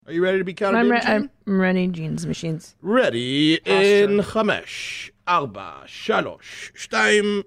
Are you ready to be counted in, Gene? I'm ready, Gene's machines. Ready in 5, 4, 3, 2.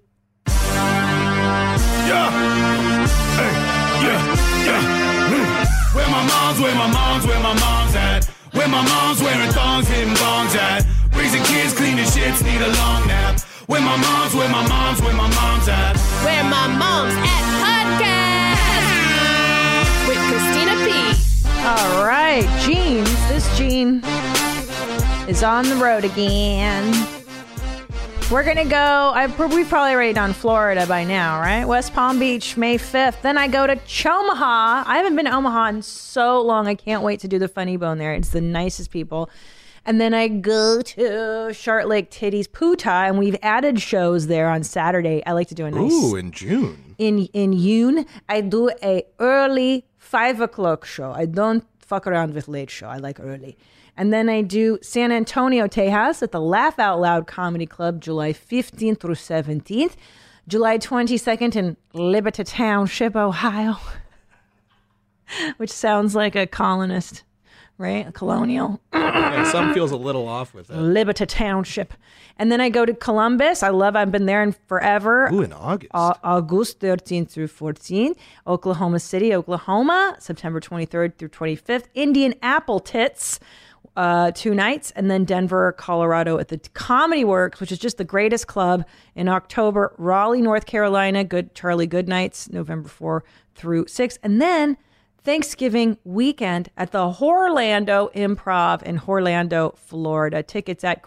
Yeah. Hey, yeah. Where my mom's at? Where my mom's wearing thongs, hitting bongs at? Raising kids, cleaning shits, need a long nap. Where my mom's at? Where my mom's at podcast with Christina P. All right, Gene. This Gene is on the road again. We're going to go, we've probably already done Florida by now, right? West Palm Beach, May 5th. Then I go to Chomaha. I haven't been to Omaha in so long. I can't wait to do the Funny Bone there. It's the nicest people. And then I go to Short Lake Titties Puta, and we've added shows there on Saturday. I like to do a nice... Ooh, in June. In June, I do a early 5 o'clock show. I don't fuck around with late show. I like early. And then I do San Antonio, Tejas at the Laugh Out Loud Comedy Club, July 15th through 17th. July 22nd in Liberty Township, Ohio, which sounds like a colonist, right? A colonial. Yeah, some feels a little off with it. Liberty Township. And then I go to Columbus. I've been there forever. Ooh, in August. August 13th through 14th. Oklahoma City, Oklahoma, September 23rd through 25th. Indian Apple Tits, 2 nights. And then Denver, Colorado at the Comedy Works, which is just the greatest club in October. Raleigh, North Carolina, Charlie Goodnights, November 4 through 6. And then Thanksgiving weekend at the Horlando Improv in Orlando, Florida. Tickets at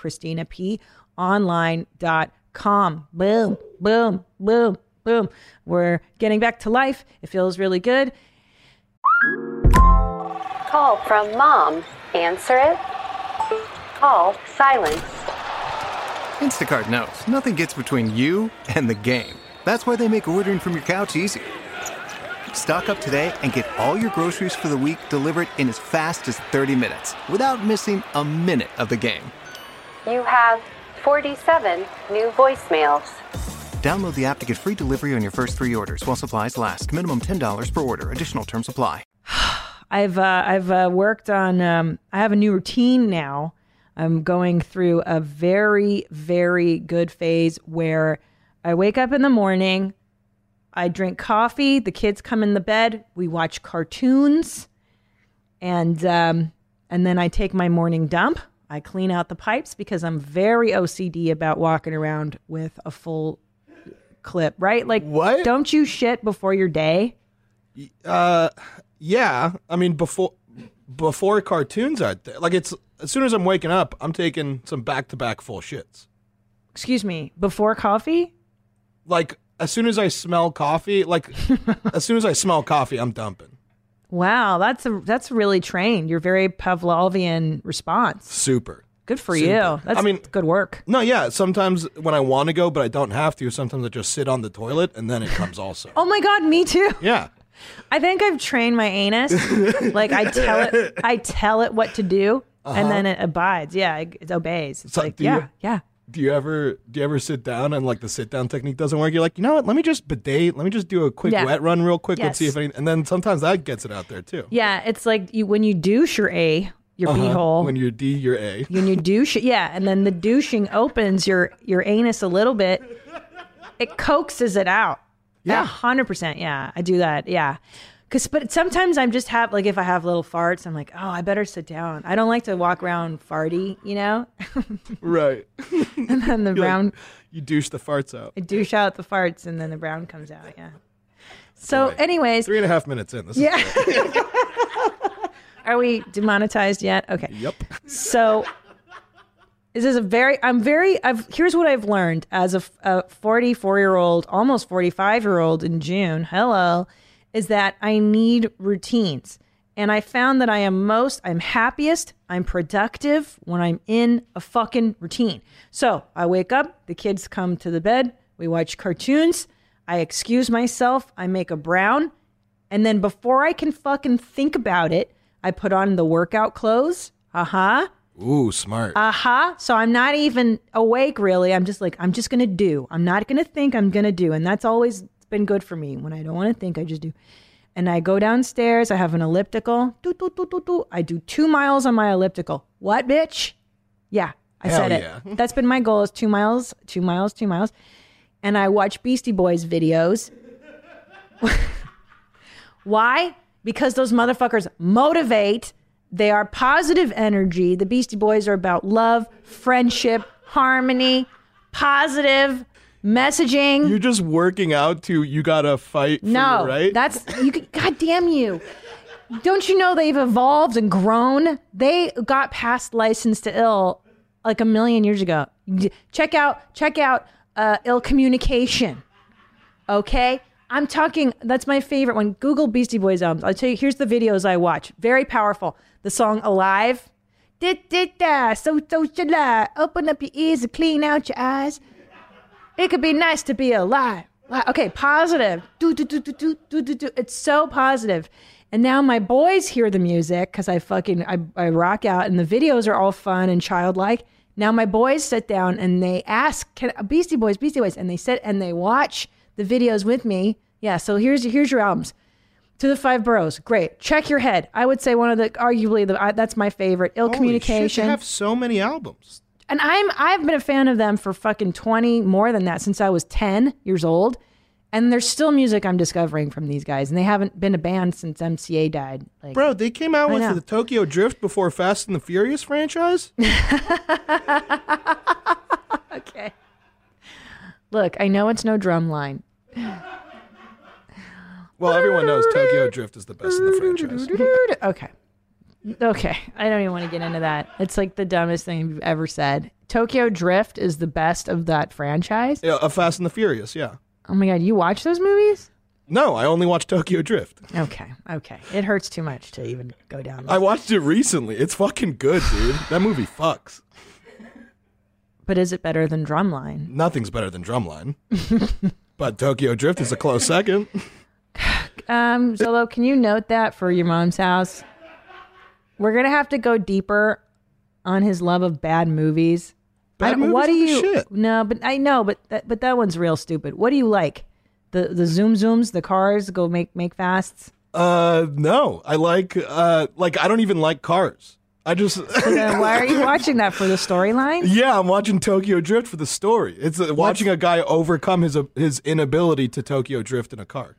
ChristinaPOnline.com. Boom, boom, boom, boom. We're getting back to life. It feels really good. Call from mom. Answer it. Call silence. Instacart knows nothing gets between you and the game. That's why they make ordering from your couch easy. Stock up today and get all your groceries for the week delivered in as fast as 30 minutes without missing a minute of the game. You have 47 new voicemails. Download the app to get free delivery on your first 3 orders while supplies last. Minimum $10 per order. Additional terms apply. I've worked on, I have a new routine now. I'm going through a very, very good phase where I wake up in the morning, I drink coffee, the kids come in the bed, we watch cartoons, and then I take my morning dump. I clean out the pipes because I'm very OCD about walking around with a full clip, right? Like, what? Don't you shit before your day? Yeah. I mean, before cartoons are there. Like, it's as soon as I'm waking up, I'm taking some back-to-back full shits. Excuse me, before coffee? Like, as soon as I smell coffee, I'm dumping. Wow, that's really trained. You're very Pavlovian response. Super. Good for you. That's good work. No, yeah. Sometimes when I want to go, but I don't have to, sometimes I just sit on the toilet and then it comes also. Oh my God, me too. Yeah. I think I've trained my anus. Like I tell it what to do, and then it abides. Yeah, it obeys. It's like, yeah. Do you ever sit down and like the sit down technique doesn't work? You're like, you know what? Let me just bidet. Let me just do a quick wet run real quick. Yes. Let's see if any. And then sometimes that gets it out there too. Yeah, it's like when you douche your beehole. When you D, your A. When you douche, and then the douching opens your anus a little bit. It coaxes it out. Yeah, 100%. Yeah, I do that. Yeah. But sometimes I'm just like, if I have little farts, I'm like, oh, I better sit down. I don't like to walk around farty, you know? Right. And then the brown. You douche the farts out. I douche out the farts and then the brown comes out. Yeah. So anyways. 3.5 minutes in. This is Are we demonetized yet? Okay. Yep. So this is here's what I've learned as a 44-year-old, almost 45-year-old in June. Hello. Is that I need routines. And I found that I'm happiest, I'm productive when I'm in a fucking routine. So I wake up, the kids come to the bed, we watch cartoons, I excuse myself, I make a brown, and then before I can fucking think about it, I put on the workout clothes. Ooh, smart. So I'm not even awake really. I'm just going to do. I'm not going to think, I'm going to do. And that's always been good for me. When I don't want to think, I just do. and I go downstairs. I have an elliptical. I do 2 miles on my elliptical. What, bitch? Yeah, I said it. yeah. That's been my goal is 2 miles, 2 miles, 2 miles. And I watch Beastie Boys videos. Why? Because those motherfuckers motivate. They are positive energy. The Beastie Boys are about love, friendship, harmony, positive messaging. You're just working out to you gotta fight for No, your right? that's you. God damn you! Don't you know they've evolved and grown? They got past License to Ill like a million years ago. Check out Ill Communication. Okay, I'm talking. That's my favorite one. Google Beastie Boys albums. I'll tell you. Here's the videos I watch. Very powerful. The song Alive. So should I open up your ears and clean out your eyes? It could be nice to be alive. Okay, positive. Do. It's so positive. And now my boys hear the music because I rock out, and the videos are all fun and childlike. Now my boys sit down and they ask, Beastie Boys, and they sit and they watch the videos with me. Yeah, so here's your albums. To the Five Boroughs, great. Check Your Head. I would say arguably that's my favorite. Ill Communication. Shit, they have so many albums. And I've been a fan of them for fucking 20, more than that, since I was 10 years old. And there's still music I'm discovering from these guys. And they haven't been a band since MCA died. Like, Bro, they came out with know. the Tokyo Drift before Fast and the Furious franchise? okay. Look, I know it's no Drumline. Well, everyone knows Tokyo Drift is the best in the franchise. Okay. I don't even want to get into that. It's like the dumbest thing you've ever said. Tokyo Drift is the best of that franchise? Yeah, Fast and the Furious, yeah. Oh my God, you watch those movies? No, I only watch Tokyo Drift. Okay. It hurts too much to even go down this. I watched it recently. It's fucking good, dude. That movie fucks. But is it better than Drumline? Nothing's better than Drumline. But Tokyo Drift is a close second. Zolo, can you note that for your mom's house? We're gonna have to go deeper on his love of bad movies. What do you? Shit. No, but I know, but that one's real stupid. What do you like? The zoom zooms, the cars go make fasts. No, I like I don't even like cars. I just. So then why are you watching that, for the storyline? Yeah, I'm watching Tokyo Drift for the story. It's watching a guy overcome his inability to Tokyo Drift in a car.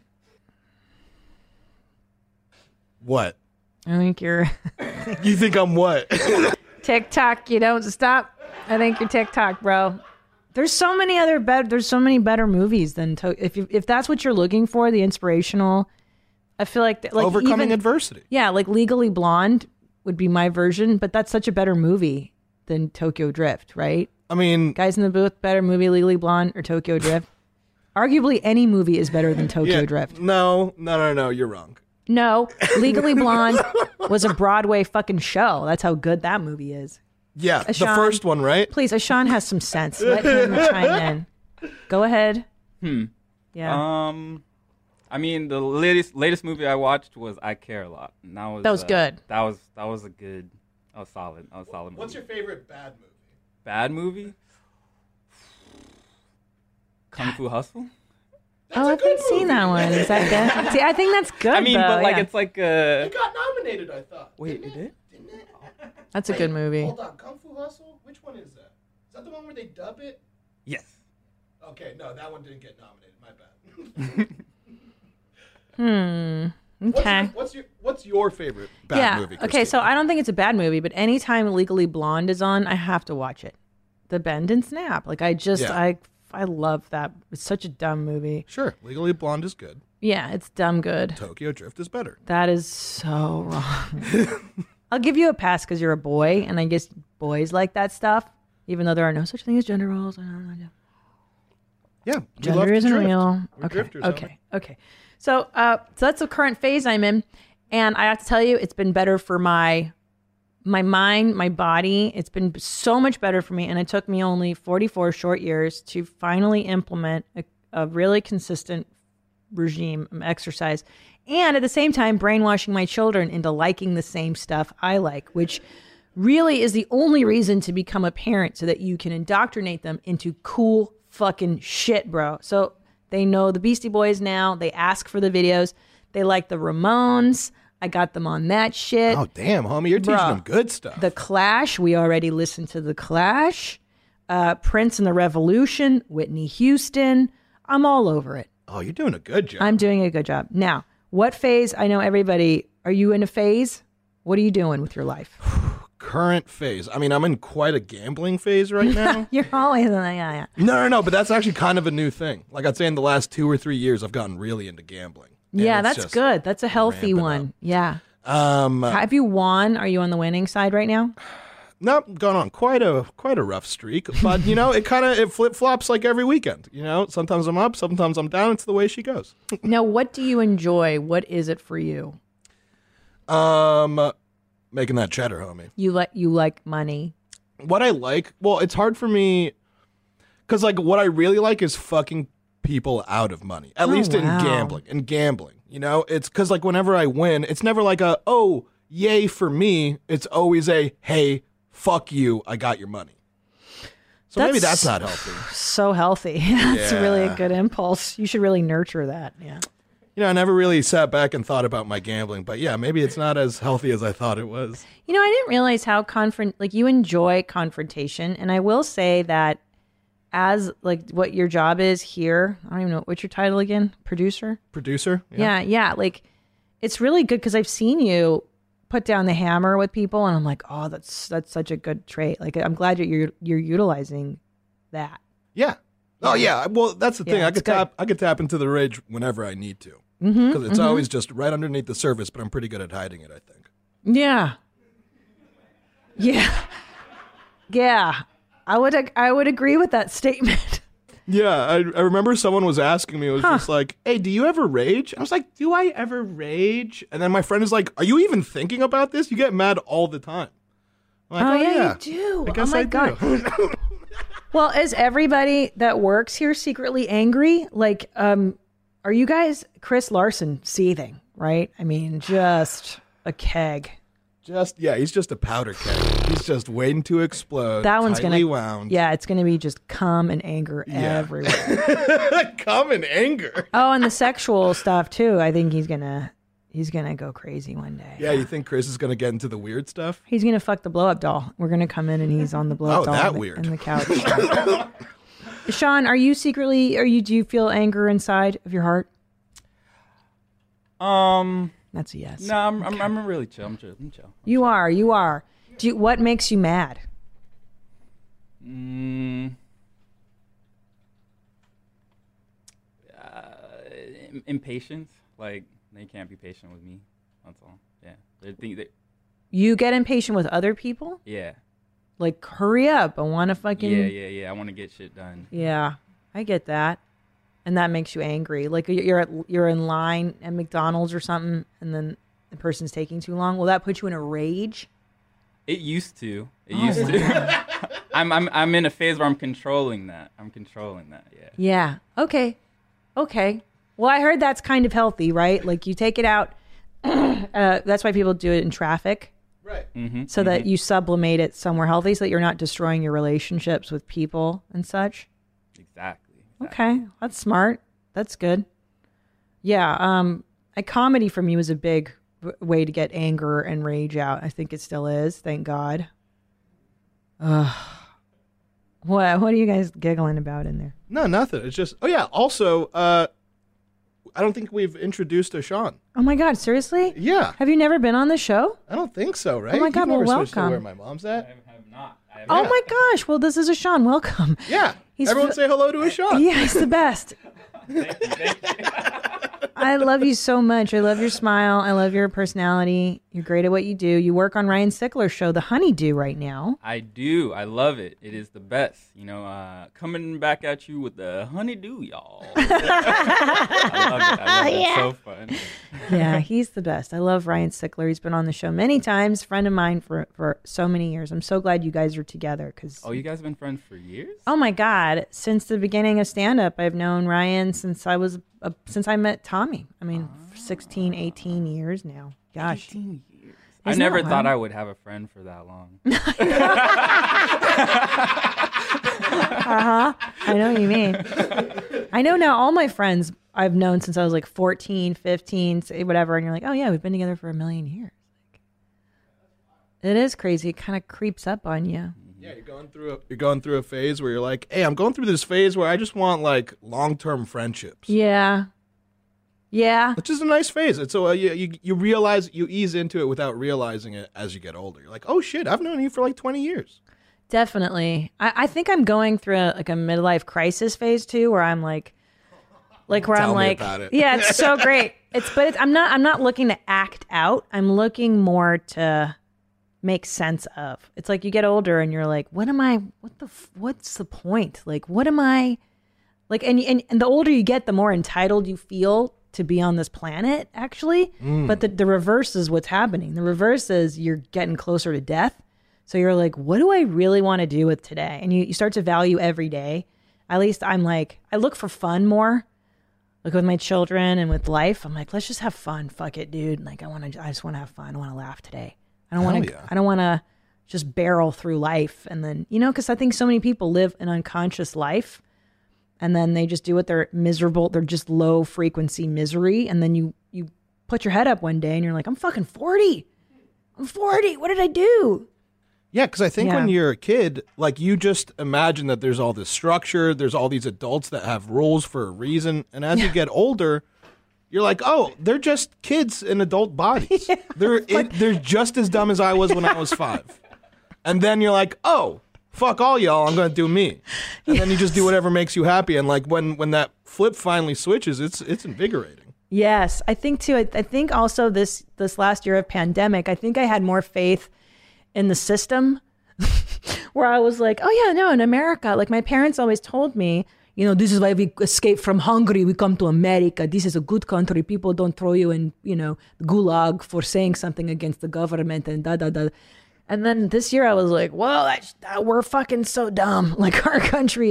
What? I think you're You think I'm what? TikTok. You don't stop. I think you're TikTok, bro. There's so many better movies than if that's what you're looking for, the inspirational. I feel like Overcoming adversity. Yeah, like Legally Blonde would be my version, but that's such a better movie than Tokyo Drift, right? I mean, Guys in the Booth, better movie, Legally Blonde or Tokyo Drift? Arguably any movie is better than Tokyo Drift. No, you're wrong. No, Legally Blonde was a Broadway fucking show. That's how good that movie is. Yeah, Ashan, the first one, right? Please, Ashan has some sense. Let him chime in. Go ahead. Yeah. I mean, the latest movie I watched was I Care a Lot. And that was good. That was solid. That was a solid movie. What's your favorite bad movie? Bad movie? Kung Fu Hustle? I haven't seen that one. Is that good? See, I think that's good. I mean, though, but like yeah. it's like It got nominated, I thought. Wait, it did? Didn't it? That's a good movie. Hold on, Kung Fu Hustle? Which one is that? Is that the one where they dub it? Yes. Okay, no, that one didn't get nominated. My bad. Okay. What's your favorite bad movie? Okay, so I don't think it's a bad movie, but anytime Legally Blonde is on, I have to watch it. The Bend and Snap. Like I love that. It's such a dumb movie. Sure, Legally Blonde is good. Yeah, it's dumb good. Tokyo Drift is better. That is so wrong. I'll give you a pass because you're a boy, and I guess boys like that stuff, even though there are no such thing as gender roles. Yeah, Gender isn't real. We're Okay. drifters, Okay. So that's the current phase I'm in, and I have to tell you, it's been better for my mind, my body. It's been so much better for me, and it took me only 44 short years to finally implement a really consistent regime exercise, and at the same time brainwashing my children into liking the same stuff I like, which really is the only reason to become a parent, so that you can indoctrinate them into cool fucking shit, bro. So they know the Beastie Boys now. They ask for the videos. They like the Ramones. I got them on that shit. Oh, damn, homie. You're teaching them good stuff. The Clash. We already listened to The Clash. Prince and the Revolution. Whitney Houston. I'm all over it. Oh, you're doing a good job. I'm doing a good job. Now, what phase? I know everybody. Are you in a phase? What are you doing with your life? Current phase. I mean, I'm in quite a gambling phase right now. You're always in that. Yeah. No. But that's actually kind of a new thing. Like I'd say in the last 2 or 3 years, I've gotten really into gambling. And Yeah, it's that's just good. That's a healthy ramping one. up. Yeah. Have you won? Are you on the winning side right now? Nope, gone on quite a rough streak. But it flip flops like every weekend. Sometimes I'm up, sometimes I'm down. It's the way she goes. Now, what do you enjoy? What is it for you? Making that cheddar, homie. You like money. What I like, well, it's hard for me because like what I really like is fucking people out of money. At least in wow. gambling. It's because like whenever I win, it's never like a oh yay for me. It's always a hey fuck you, I got your money. So maybe that's not healthy. So healthy. That's really a good impulse. You should really nurture that. Yeah. I never really sat back and thought about my gambling, but yeah, maybe it's not as healthy as I thought it was. I didn't realize how you enjoy confrontation, and I will say that as like what your job is here, I don't even know what's your title again, producer. Yeah. Like it's really good because I've seen you put down the hammer with people, and I'm like, oh, that's such a good trait. Like I'm glad that you're utilizing that. Yeah. Oh yeah. Well, that's the thing. Yeah, I could tap into the rage whenever I need to. Because it's always just right underneath the surface, but I'm pretty good at hiding it, I think. Yeah. I would agree with that statement. Yeah, I remember someone was asking me, it was just like, hey, do you ever rage? I was like, do I ever rage? And then my friend is like, are you even thinking about this? You get mad all the time. I'm like, you do. I guess I God. do. Well, is everybody that works here secretly angry? Like, are you guys Chris Larson seething, right? I mean, just a keg. He's just a powder keg. He's just waiting to explode. That one's tightly gonna wound. Yeah, it's gonna be just cum and anger everywhere. Cum and anger. Oh, and the sexual stuff too. I think he's gonna go crazy one day. Yeah, you think Chris is gonna get into the weird stuff? He's gonna fuck the blow up doll. We're gonna come in and he's on the blow up doll. that on weird. the couch. Sean, do you feel anger inside of your heart? That's a yes. No, I'm really chill. I'm chill. You are. What makes you mad? Impatience. Like they can't be patient with me. That's all. Yeah. You get impatient with other people? Yeah. Like hurry up! I want to fucking. Yeah. I want to get shit done. Yeah, I get that, and that makes you angry. Like you're in line at McDonald's or something, and then the person's taking too long. Will that put you in a rage? It used to. I'm in a phase where I'm controlling that. Yeah. Yeah. Okay. Well, I heard that's kind of healthy, right? Like you take it out. That's why people do it in traffic. Right. So that you sublimate it somewhere healthy so that you're not destroying your relationships with people and such. Exactly. Okay. That's smart. That's good. Yeah. A comedy for me was a big way to get anger and rage out. I think it still is. Thank God. What are you guys giggling about in there? No, nothing. It's just, also, I don't think we've introduced Sean. Oh my God, seriously? Yeah. Have you never been on the show? I don't think so, right? Oh my God, You've never well, switched to welcome. where my mom's at? I have not. Oh my gosh, well, this is a Sean. Welcome. Yeah. Everyone say hello to Sean. Yeah, he's the best. I love you so much. I love your smile. I love your personality. You're great at what you do. You work on Ryan Sickler's show, The Honeydew, right now. I do. I love it. It is the best. Coming back at you with the honeydew, y'all. I love it. It's so fun. Yeah, he's the best. I love Ryan Sickler. He's been on the show many times. Friend of mine for so many years. I'm so glad you guys are together. Oh, you guys have been friends for years? Oh my God. Since the beginning of stand-up, I've known Ryan since I met Tommy. I mean, 16, 18 years now. Gosh. 18 years. I never thought I would have a friend for that long. I know what you mean. I know now all my friends I've known since I was like 14, 15, whatever. And you're like, oh yeah, we've been together for 1 million years. It is crazy. It kind of creeps up on you. Yeah, you're going through a phase where you're like, hey, I'm going through this phase where I just want like long-term friendships. Yeah. Yeah. Which is a nice phase. It's so you realize, you ease into it without realizing it as you get older. You're like, oh shit, I've known you for like 20 years. Definitely. I think I'm going through a midlife crisis phase too, where I'm like where Tell I'm me like, about it. yeah, it's so great. I'm not looking to act out. I'm looking more to make sense of. It's like you get older and you're like, what's the point? Like, what am I like? And the older you get, the more entitled you feel to be on this planet, actually. But the reverse is what's happening. The reverse is you're getting closer to death. So you're like, what do I really want to do with today? And you start to value every day. At least I'm like, I look for fun more. Like with my children and with life, I'm like, let's just have fun. Fuck it, dude. Like I just want to have fun. I want to laugh today. I don't want to just barrel through life. And then, because I think so many people live an unconscious life and then they just do it. They're miserable. They're just low frequency misery. And then you put your head up one day and you're like, I'm fucking 40. I'm 40. What did I do? Yeah, because I think when you're a kid, like you just imagine that there's all this structure, there's all these adults that have rules for a reason. And as you get older, you're like, oh, they're just kids in adult bodies. They're just as dumb as I was when I was 5. And then you're like, oh, fuck all y'all, I'm going to do me. And then you just do whatever makes you happy. And like when that flip finally switches, it's invigorating. Yes, I think too. I think also this last year of pandemic, I think I had more faith in the system where I was like, oh yeah, no, in America, like my parents always told me, this is why we escape from Hungary. We come to America. This is a good country. People don't throw you in, the gulag for saying something against the government and da. And then this year I was like, well, we're fucking so dumb. Like our country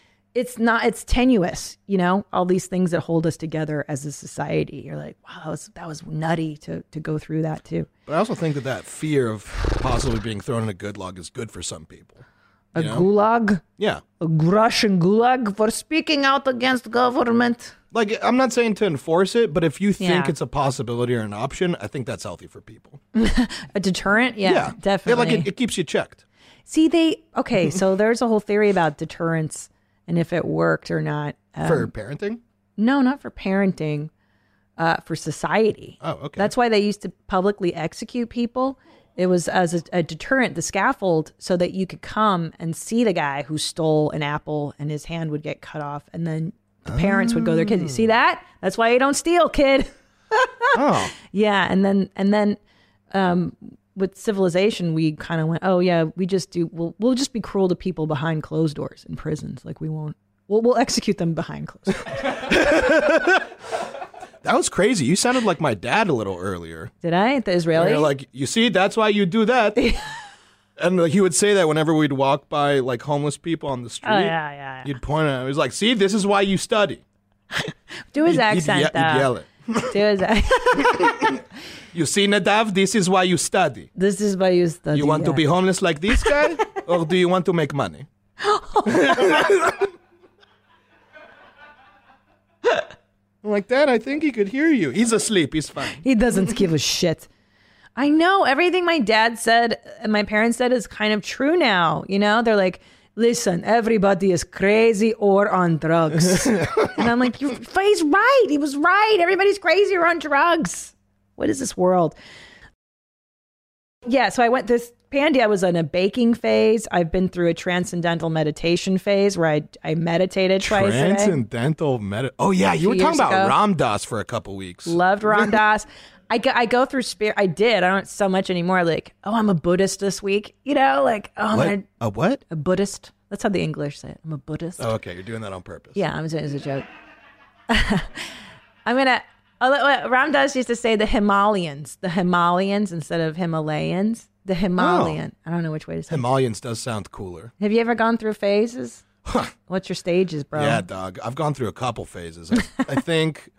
it's tenuous, all these things that hold us together as a society. You're like, wow, that was nutty to go through that too. But I also think that fear of possibly being thrown in a gulag is good for some people. A gulag? Yeah. A Russian gulag for speaking out against government. Like, I'm not saying to enforce it, but if you think it's a possibility or an option, I think that's healthy for people. A deterrent? Yeah, definitely. Yeah, like it keeps you checked. See, so there's a whole theory about deterrence and if it worked or not. For parenting? No, not for parenting. For society. Oh, okay. That's why they used to publicly execute people. It was as a deterrent, the scaffold, so that you could come and see the guy who stole an apple and his hand would get cut off. And then the parents would go to their kids. You see that? That's why you don't steal, kid. Oh. Yeah. And then with civilization, we kind of went, oh yeah, we'll just be cruel to people behind closed doors in prisons. Like we'll execute them behind closed doors. That was crazy. You sounded like my dad a little earlier. Did I? The Israeli? You're like, you see, that's why you do that. And he would say that whenever we'd walk by like homeless people on the street. Oh, yeah. He'd point at him. He was like, see, this is why you study. Do his accent, He'd yell it. Do his accent. You see, Nadav, this is why you study. This is why you study. You want to be homeless like this guy? Or do you want to make money? I'm like, Dad, I think he could hear you. He's asleep. He's fine. He doesn't give a shit. I know everything my dad said and my parents said is kind of true now. They're like, listen, everybody is crazy or on drugs. And I'm like, he's right. He was right. Everybody's crazy or on drugs. What is this world? Yeah, so I went this Pandy, I was in a baking phase. I've been through a transcendental meditation phase where I meditated twice a day. Transcendental meditation. Oh, yeah. You were talking about Ram Dass for a couple weeks. Loved Ram Dass. I go through spirit. I did. I don't so much anymore. Like, oh, I'm a Buddhist this week. A what? A Buddhist. That's how the English say it. I'm a Buddhist. Oh, okay. You're doing that on purpose. Yeah, I'm doing it as a joke. Ram Dass used to say the Himalayans instead of Himalayans. The Himalayan. Oh. I don't know which way to say it. Himalayans does sound cooler. Have you ever gone through phases? What's your stages, bro? Yeah, dog. I've gone through a couple phases. I think,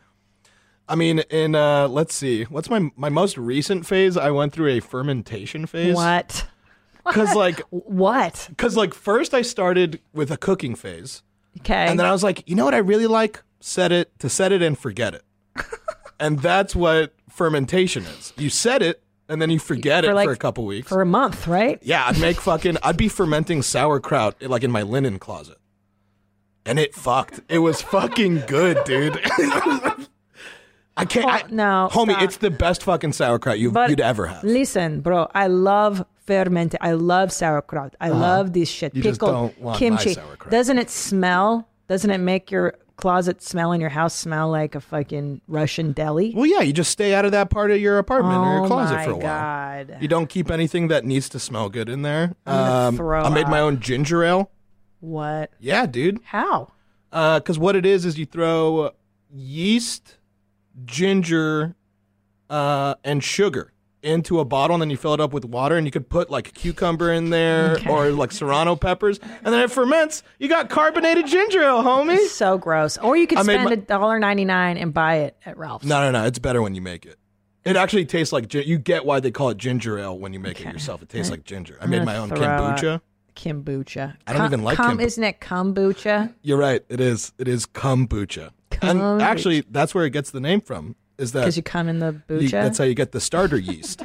let's see. What's my most recent phase? I went through a fermentation phase. What? Because what? Because first I started with a cooking phase Okay. And then I was like, you know what I really like? Set it and forget it. And that's what fermentation is. You set it and then you forget it for a couple weeks. For a month, right? Yeah, I'd be fermenting sauerkraut like in my linen closet. And it was fucking good, dude. I can't. No, homie, stop. it's the best fucking sauerkraut you'd ever have. Listen, bro, I love fermented. I love sauerkraut. I love this shit. You Pickled just don't want kimchi. my sauerkraut. Doesn't it smell? Doesn't it make your closet smell and your house smell like a fucking Russian deli? Well, yeah, you just stay out of that part of your apartment or your closet my for a while. God. You don't keep anything that needs to smell good in there. I'm gonna throw I made my up. own ginger ale. What? Yeah, dude. How? Because what it is you throw yeast, ginger, and sugar into a bottle, and then you fill it up with water, and you could put like a cucumber in there or like serrano peppers, and then it ferments. You got carbonated ginger ale, homie. So gross. Or you could spend $1.99 and buy it at Ralph's. No. It's better when you make it. It actually tastes like you get why they call it ginger ale when you make it yourself. It tastes like ginger. I made my own kombucha. Kombucha. I don't even like kombucha. Isn't it kombucha? You're right. It is. It is kombucha. And actually, that's where it gets the name from. Is that because you come in the bucha? That's how you get the starter yeast.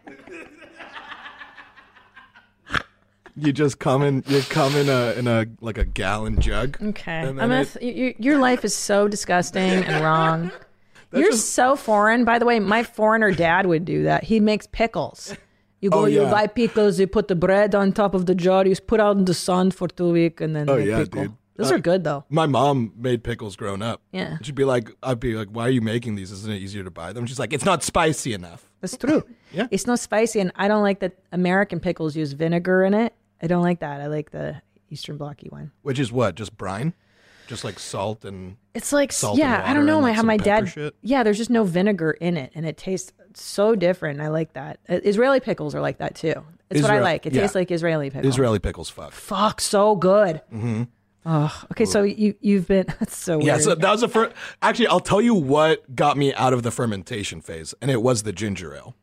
You just come in. You come in a like a gallon jug. Okay. Your life is so disgusting and wrong. You're so foreign. By the way, my foreigner dad would do that. He makes pickles. You go, you buy pickles, you put the bread on top of the jar, you put out in the sun for 2 weeks, and then pickle. Dude. Those are good, though. My mom made pickles growing up. Yeah. I'd be like, why are you making these? Isn't it easier to buy them? She's like, it's not spicy enough. That's true. Yeah. It's not spicy, and I don't like that American pickles use vinegar in it. I don't like that. I like the Eastern Blocky one. Which is what? Just brine? Just like salt and it's like salt and water I don't know and like how my dad shit? there's just no vinegar in it, and it tastes so different. I like that. Israeli pickles are like that too. It's what I like. It tastes like Israeli pickles. Israeli pickles fuck So good. Mm-hmm. Oh, okay. So you've been that's so weird. Yeah, so that was the first. Actually, I'll tell you what got me out of the fermentation phase, and it was the ginger ale.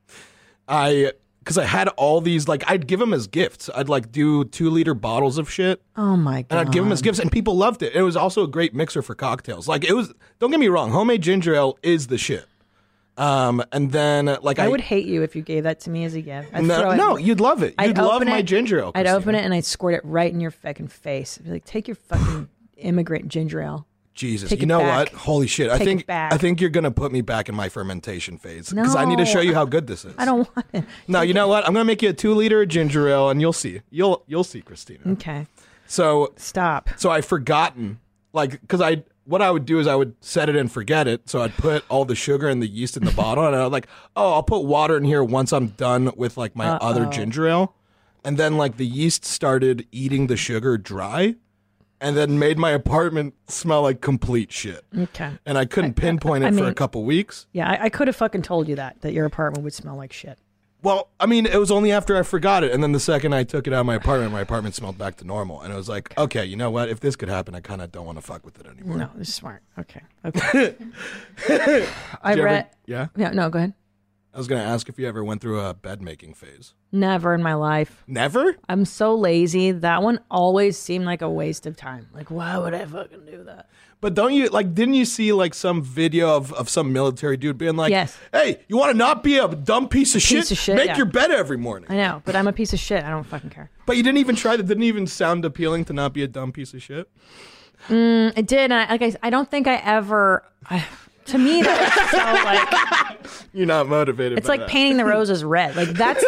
Because I had all these, like, I'd give them as gifts. I'd like do 2-liter bottles of shit. Oh my God. And I'd give them as gifts, and people loved it. It was also a great mixer for cocktails. Like, it was, don't get me wrong, homemade ginger ale is the shit. And then, like, I would hate you if you gave that to me as a gift. No, you'd love it. You'd love my ginger ale, I'd open it and I'd squirt it right in your fucking face. I'd be like, take your fucking immigrant ginger ale. Jesus, Take you it know back. what? Holy shit! Take it back. I think you're gonna put me back in my fermentation phase because I need to show you how good this is. I don't want it. No, you know what? I'm gonna make you a 2-liter ginger ale, and you'll see. You'll see, Christina. Okay. So stop. So I've forgotten, like, because what I would do is I would set it and forget it. So I'd put all the sugar and the yeast in the bottle, and I'd like, I'll put water in here once I'm done with like my other ginger ale, and then like the yeast started eating the sugar dry. And then made my apartment smell like complete shit. Okay. And I couldn't pinpoint it for a couple weeks. Yeah, I could have fucking told you that your apartment would smell like shit. Well, I mean, it was only after I forgot it. And then the second I took it out of my apartment smelled back to normal. And it was like, okay, you know what? If this could happen, I kind of don't want to fuck with it anymore. No, this is smart. Okay. Yeah? Yeah, no, go ahead. I was going to ask if you ever went through a bed making phase. Never in my life. Never? I'm so lazy. That one always seemed like a waste of time. Like, why would I fucking do that? But didn't you see like some video of some military dude being like, yes. Hey, you want to not be a dumb piece of shit? Make your bed every morning. I know, but I'm a piece of shit. I don't fucking care. But you didn't even try that. Didn't even sound appealing to not be a dumb piece of shit? It did. And I don't think I ever... to me, that was so like... You're not motivated It's like painting the roses red. Like, that's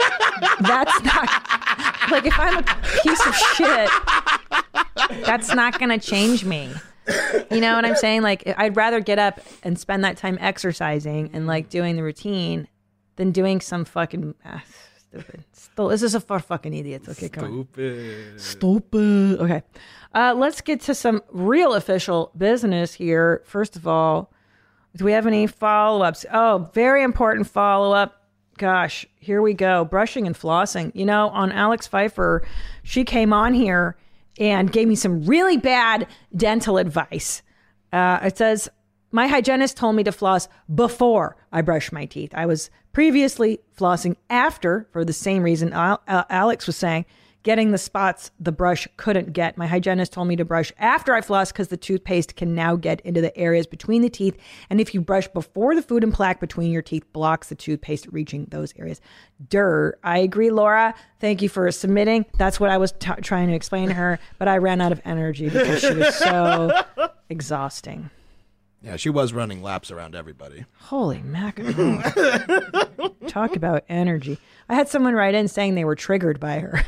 not... Like, if I'm a piece of shit, that's not going to change me. You know what I'm saying? Like, I'd rather get up and spend that time exercising and, like, doing the routine than doing some fucking... stupid. This is for fucking idiots. Okay, come on. Stupid. Okay. Let's get to some real official business here. First of all, do we have any follow-ups? Oh, very important follow-up. Gosh, here we go. Brushing and flossing. You know, on Alex Pfeiffer, she came on here and gave me some really bad dental advice. It says, my hygienist told me to floss before I brush my teeth. I was previously flossing after for the same reason Alex was saying. getting the spots the brush couldn't get. My hygienist told me to brush after I floss because the toothpaste can now get into the areas between the teeth. And if you brush before the food and plaque between your teeth blocks the toothpaste reaching those areas. I agree, Laura. Thank you for submitting. That's what I was trying to explain to her, but I ran out of energy because she was so exhausting. Yeah, she was running laps around everybody. Holy mackerel. Talk about energy. I had someone write in saying they were triggered by her.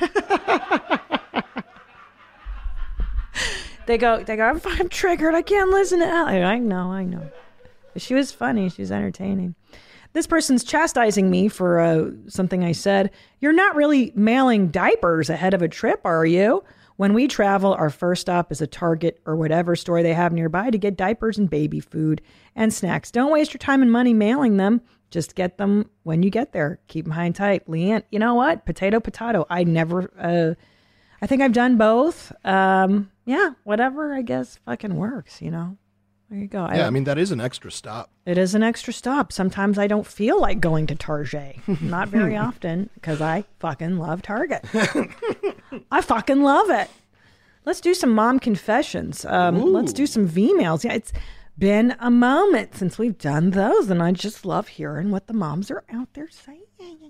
They go, I'm triggered. I can't listen to Allie. I know. But she was funny. She was entertaining. This person's chastising me for something I said. You're not really mailing diapers ahead of a trip, are you? When we travel, our first stop is a Target or whatever store they have nearby to get diapers and baby food and snacks. Don't waste your time and money mailing them. Just get them when you get there. Keep them high and tight. Leanne, you know what? Potato. I think I've done both. Yeah, whatever, I guess, fucking works, you know? There you go. Yeah, I mean, that is an extra stop. It is an extra stop. Sometimes I don't feel like going to Target. Not very often, because I fucking love Target. I fucking love it. Let's do some mom confessions. Let's do some V-mails. Yeah, it's been a moment since we've done those, and I just love hearing what the moms are out there saying.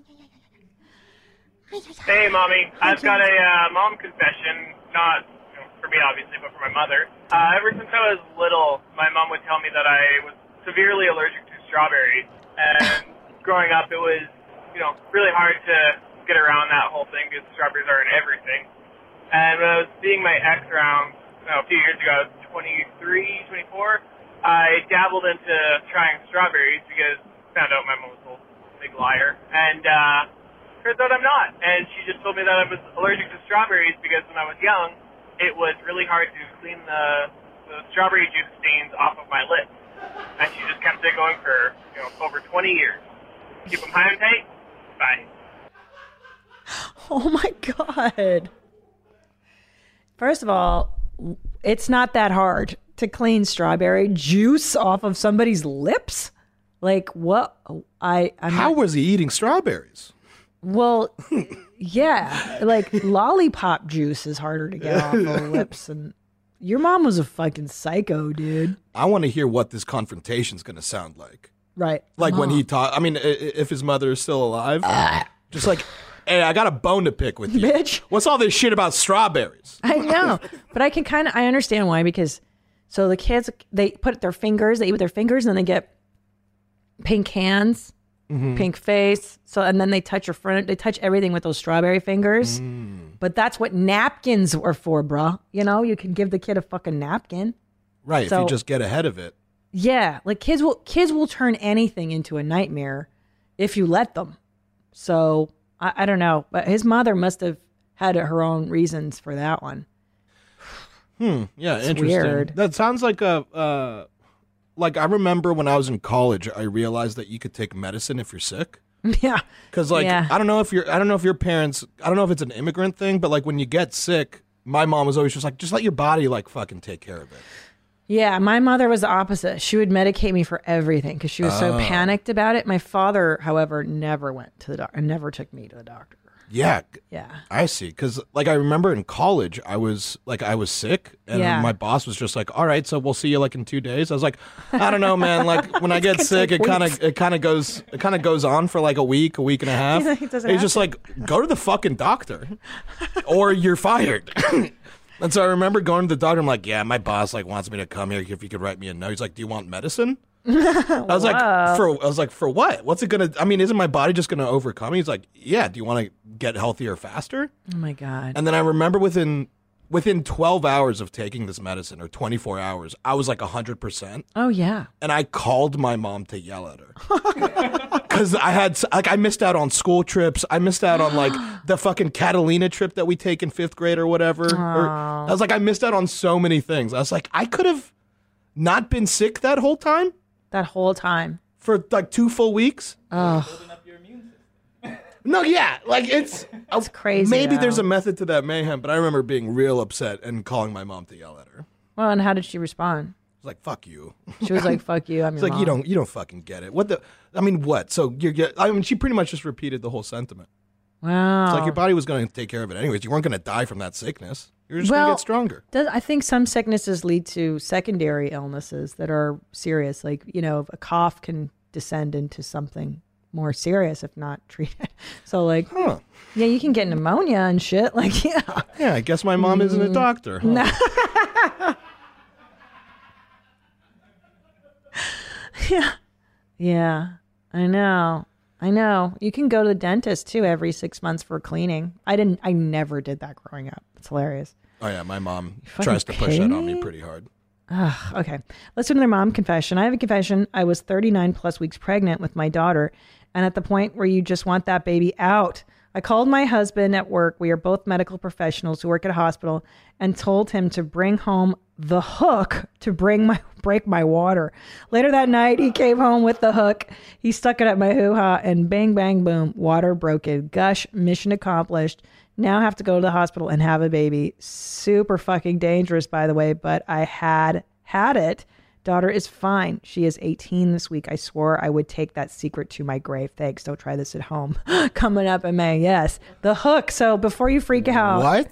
Hey, Mommy. I've got a mom confession, not for me, obviously, but for my mother. Ever since I was little, my mom would tell me that I was severely allergic to strawberries. And growing up, it was, really hard to get around that whole thing because strawberries are in everything. And when I was seeing my ex around a few years ago, I was 23, 24, I dabbled into trying strawberries because I found out my mom was a big liar. And turns out I'm not. And she just told me that I was allergic to strawberries because when I was young, it was really hard to clean the strawberry juice stains off of my lips. And she just kept it going for, over 20 years. Keep them high and tight. Bye. Oh my God. First of all, it's not that hard to clean strawberry juice off of somebody's lips. Like what? How was he eating strawberries? Well, yeah, like lollipop juice is harder to get off the lips, and your mom was a fucking psycho, dude. I want to hear what this confrontation's going to sound like. Right. Like when he talked, I mean, if his mother is still alive, just like, hey, I got a bone to pick with you. Bitch. What's all this shit about strawberries? I know, but I understand why, because so the kids, they eat with their fingers, and then they get pink hands. Mm-hmm. Pink face. So, and then they touch they touch everything with those strawberry fingers. But that's what napkins are for, bruh. You can give the kid a fucking napkin. Right. So, if you just get ahead of it. Yeah. Like kids will turn anything into a nightmare if you let them. So I don't know, but his mother must have had her own reasons for that one. Yeah. It's interesting. Weird. That sounds like like I remember when I was in college, I realized that you could take medicine if you're sick. Yeah. Because I don't know if your parents, I don't know if it's an immigrant thing, but like when you get sick, my mom was always just like, just let your body like fucking take care of it. Yeah, my mother was the opposite. She would medicate me for everything because she was so panicked about it. My father, however, never went to the doctor, never took me to the doctor. Yeah. Yeah. I see. Because like I remember in college, I was sick, and my boss was just like, "All right, so we'll see you like in 2 days." I was like, "I don't know, man. Like when I get sick, it kind of goes on for like a week and a half." He's just like, "Go to the fucking doctor, or you're fired." And so I remember going to the doctor. I'm like, "Yeah, my boss like wants me to come here. If you could write me a note." He's like, "Do you want medicine?" I was like, for what? What's it gonna? I mean, isn't my body just gonna overcome? He's like, yeah. Do you want to get healthier faster? Oh my God! And then I remember within 12 hours of taking this medicine, or 24 hours, I was like 100%. Oh yeah. And I called my mom to yell at her because I missed out on school trips. I missed out on like the fucking Catalina trip that we take in 5th grade or whatever. I was like, I missed out on so many things. I was like, I could have not been sick that whole time. That whole time. For like 2 full weeks? Oh. Building up your immune system. No, yeah. Like it's crazy. Maybe though. there's a method to that mayhem, but I remember being real upset and calling my mom to yell at her. Well, and how did she respond? I was like, fuck you. She was like, fuck you. I'm It's your like, mom. you don't fucking get it. What? So she pretty much just repeated the whole sentiment. Wow. It's like your body was going to take care of it anyways. You weren't going to die from that sickness. You're just going to get stronger. I think some sicknesses lead to secondary illnesses that are serious. Like, a cough can descend into something more serious if not treated. So, like, yeah, you can get pneumonia and shit. Like, yeah. Yeah, I guess my mom isn't a doctor. Huh? Yeah. Yeah. I know. You can go to the dentist too every 6 months for cleaning. I never did that growing up. It's hilarious. Oh yeah, my mom tries to push that on me pretty hard. Okay. Let's do another mom confession. I have a confession. I was 39 plus weeks pregnant with my daughter, and at the point where you just want that baby out. I called my husband at work. We are both medical professionals who work at a hospital, and told him to bring home the hook to break my water. Later that night, he came home with the hook. He stuck it at my hoo-ha, and bang, bang, boom, water broken. Gush, mission accomplished. Now I have to go to the hospital and have a baby. Super fucking dangerous, by the way, but I had it. Daughter is fine. She is 18 this week. I swore I would take that secret to my grave. Thanks. Don't try this at home. Coming up in May. Yes. The hook. So before you freak out. What?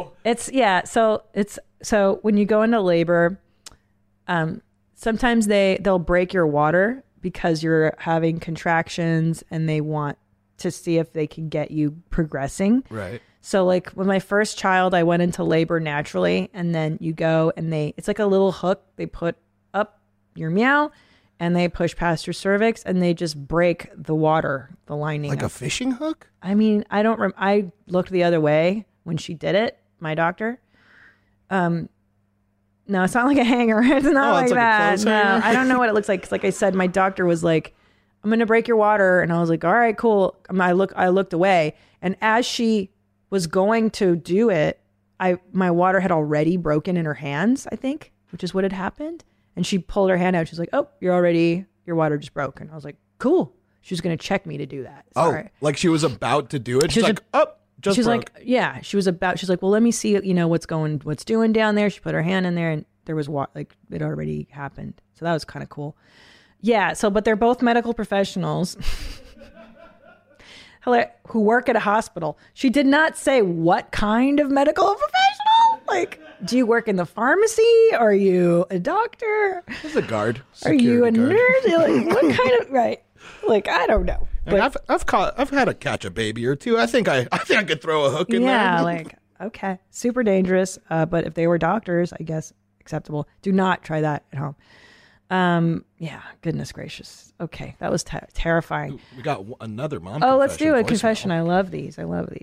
So when you go into labor, sometimes they'll break your water because you're having contractions and they want to see if they can get you progressing. Right. So like with my first child, I went into labor naturally, and then you go and it's like a little hook they put up your meow and they push past your cervix and they just break the water, the lining. Like a fishing hook? I mean, I looked the other way when she did it, my doctor. No, it's not like a hanger. It's not like that. No, I don't know what it looks like. 'Cause like I said, my doctor was like, I'm going to break your water. And I was like, all right, cool. I looked away. And as she was going to do it, my water had already broken in her hands, I think, which is what had happened. And she pulled her hand out. She's like, oh, your water just broke. And I was like, cool. She was going to check me to do that. Sorry. Like she was about to do it. She's like, just broke. Like, yeah, she's like, well, let me see, what's doing down there. She put her hand in there and there was it already happened. So that was kind of cool. Yeah. So, but they're both medical professionals who work at a hospital. She did not say what kind of medical professional. Like, do you work in the pharmacy? Are you a doctor? As a guard. Are you a nurse? Like, what kind of, right? Like, I don't know. But I've had to catch a baby or two. I think I could throw a hook in there. Yeah, like, okay. Super dangerous. But if they were doctors, I guess acceptable. Do not try that at home. Yeah, goodness gracious. Okay, that was terrifying. Ooh, we got another mom. Oh, let's do a confession. I love these.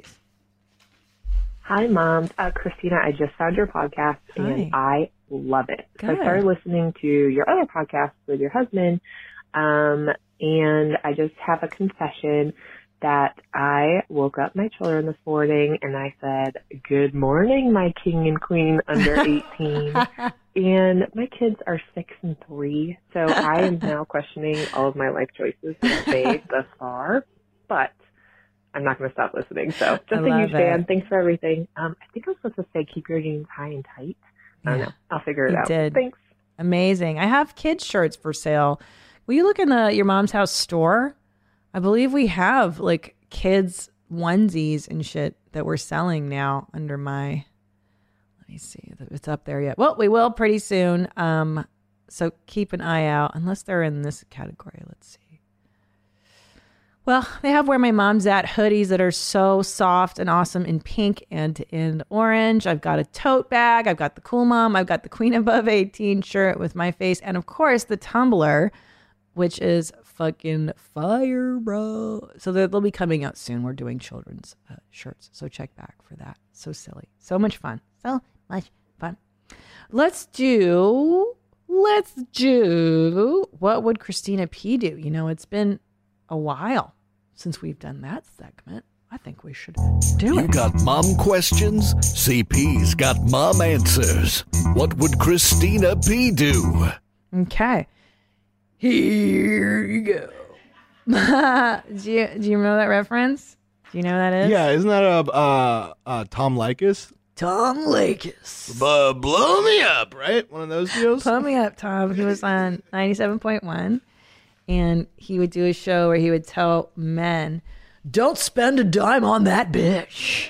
Hi, Mom. Christina, I just found your podcast and I love it. So I started listening to your other podcast with your husband, and I just have a confession that I woke up my children this morning and I said, good morning, my king and queen under 18. And my kids are 6 and 3, so I am now questioning all of my life choices that I've made thus far, but I'm not going to stop listening. So just a huge fan. Thanks for everything. I think I was supposed to say keep your jeans high and tight. I don't know. I'll figure it out. Did. Thanks. Amazing. I have kids shirts for sale. Will you look in your mom's house store? I believe we have like kids onesies and shit that we're selling now under my... Let me see if it's up there yet. Well, we will pretty soon. So keep an eye out, unless they're in this category. Let's see. Well, they have Where My Mom's At hoodies that are so soft and awesome in pink and in orange. I've got a tote bag. I've got the Cool Mom. I've got the Queen Above 18 shirt with my face. And of course, the tumbler, which is fucking fire, bro. So they'll be coming out soon. We're doing children's shirts. So check back for that. So silly. So much fun. So much fun. Let's do what would Christina P do? It's been a while since we've done that segment. I think we should do it. You got mom questions? CP's got mom answers. What would Christina P do? Okay. Here you go. Do you know that reference? Do you know what that is? Yeah, isn't that Tom Leykis? Tom Leykis. Blow me up, right? One of those deals? Blow me up, Tom. He was on 97.1, and he would do a show where he would tell men Don't spend a dime on that bitch.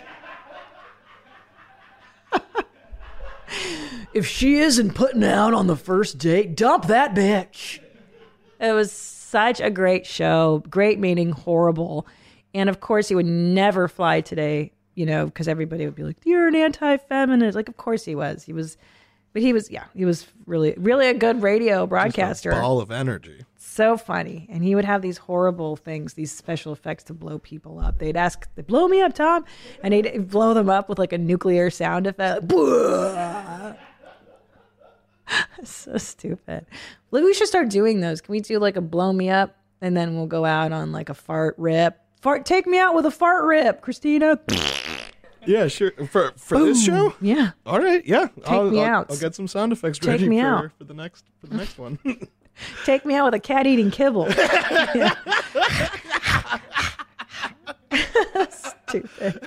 If she isn't putting out on the first date, dump that bitch. It was such a great show. Great meaning horrible. And of course, he would never fly today, you know, because everybody would be like, you're an anti-feminist. Like, of course he was. He was really, really a good radio broadcaster. Just a ball of energy. So funny. And he would have these horrible things, these special effects to blow people up. They'd ask, blow me up, Tom. And he'd blow them up with like a nuclear sound effect. So stupid. Maybe we should start doing those. Can we do like a blow me up and then we'll go out on like a fart rip? Take me out with a fart rip, Christina. Yeah, sure. For this show? Yeah. All right. Yeah. Take me out. I'll get some sound effects ready for the next one. Take me out with a cat eating kibble. Stupid.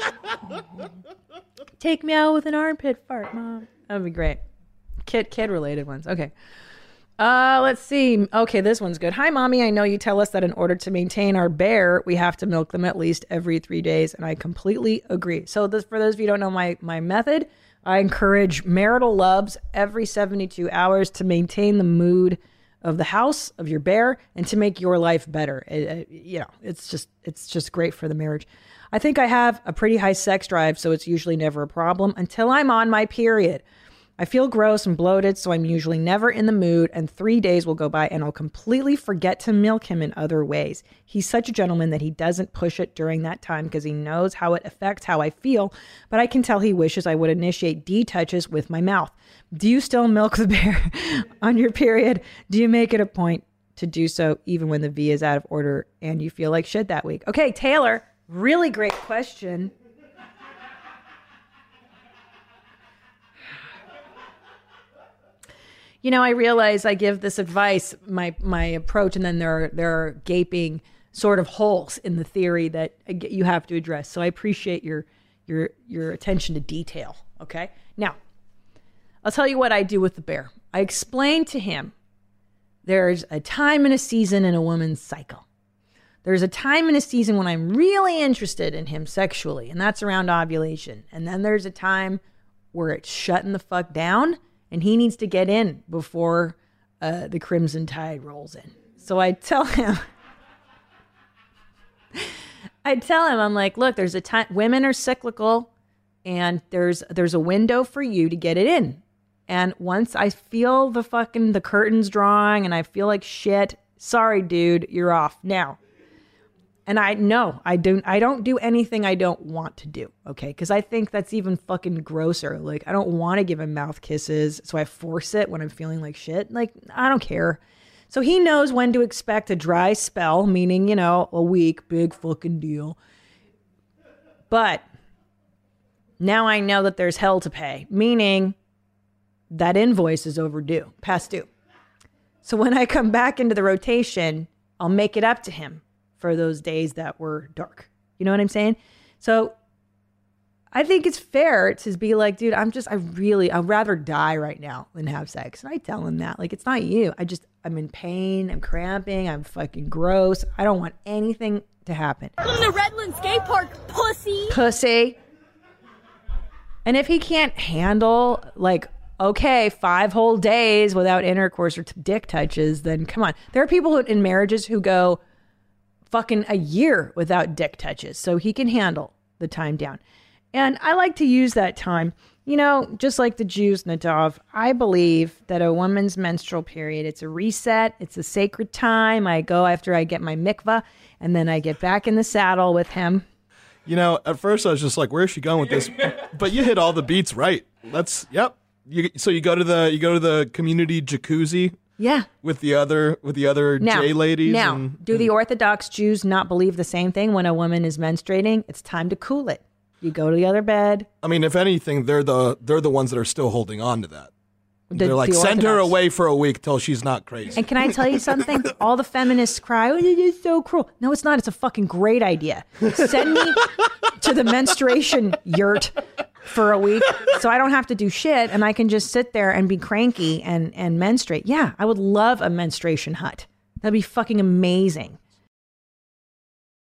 Take me out with an armpit fart, Mom. That would be great. Kid related ones. Okay. Let's see. Okay, this one's good. Hi, Mommy. I know you tell us that in order to maintain our bear, we have to milk them at least every 3 days, and I completely agree. So for those of you who don't know my method, I encourage marital loves every 72 hours to maintain the mood of the house, of your bear, and to make your life better. It's just great for the marriage. I think I have a pretty high sex drive, so it's usually never a problem until I'm on my period. I feel gross and bloated, so I'm usually never in the mood, and 3 days will go by and I'll completely forget to milk him in other ways. He's such a gentleman that he doesn't push it during that time because he knows how it affects how I feel, but I can tell he wishes I would initiate D-touches with my mouth. Do you still milk the bear on your period? Do you make it a point to do so even when the V is out of order and you feel like shit that week? Okay, Taylor, really great question. You know, I realize I give this advice, my approach, and then there are gaping sort of holes in the theory that you have to address. So I appreciate your attention to detail. Okay, now I'll tell you what I do with the bear. I explain to him there's a time and a season in a woman's cycle. There's a time and a season when I'm really interested in him sexually, and that's around ovulation. And then there's a time where it's shutting the fuck down. And he needs to get in before the crimson tide rolls in. So I tell him, I'm like, look, there's a time, women are cyclical, and there's a window for you to get it in. And once I feel the curtains drawing and I feel like shit, sorry, dude, you're off now. And I don't do anything I don't want to do, okay? Because I think that's even fucking grosser. Like, I don't want to give him mouth kisses, so I force it when I'm feeling like shit. Like, I don't care. So he knows when to expect a dry spell, meaning, you know, a week, big fucking deal. But now I know that there's hell to pay, meaning that invoice is overdue, past due. So when I come back into the rotation, I'll make it up to him for those days that were dark. You know what I'm saying? So I think it's fair to be like, dude, I'd rather die right now than have sex. And I tell him that, like, it's not you. I'm in pain. I'm cramping. I'm fucking gross. I don't want anything to happen. From the Redland skate park, pussy. And if he can't handle, like, okay, 5 whole days without intercourse or dick touches, then come on. There are people in marriages who go fucking a year without dick touches, so he can handle the time down. And I like to use that time, you know, just like the Jews, Nadav. I believe that a woman's menstrual period, it's a reset, it's a sacred time. I go after I get my mikvah, and then I get back in the saddle with him. You know, at first I was just like, where's she going with this? But you hit all the beats right. Yep. So you go to the community jacuzzi. Yeah. With the other J ladies. Now, do the Orthodox Jews not believe the same thing when a woman is menstruating? It's time to cool it. You go to the other bed. I mean, if anything, they're the ones that are still holding on to that. They're like, send her away for a week till she's not crazy. And can I tell you something? All the feminists cry, oh, it is so cruel. No, it's not. It's a fucking great idea. Send me to the menstruation yurt for a week so I don't have to do shit and I can just sit there and be cranky and menstruate. Yeah, I would love a menstruation hut. That'd be fucking amazing.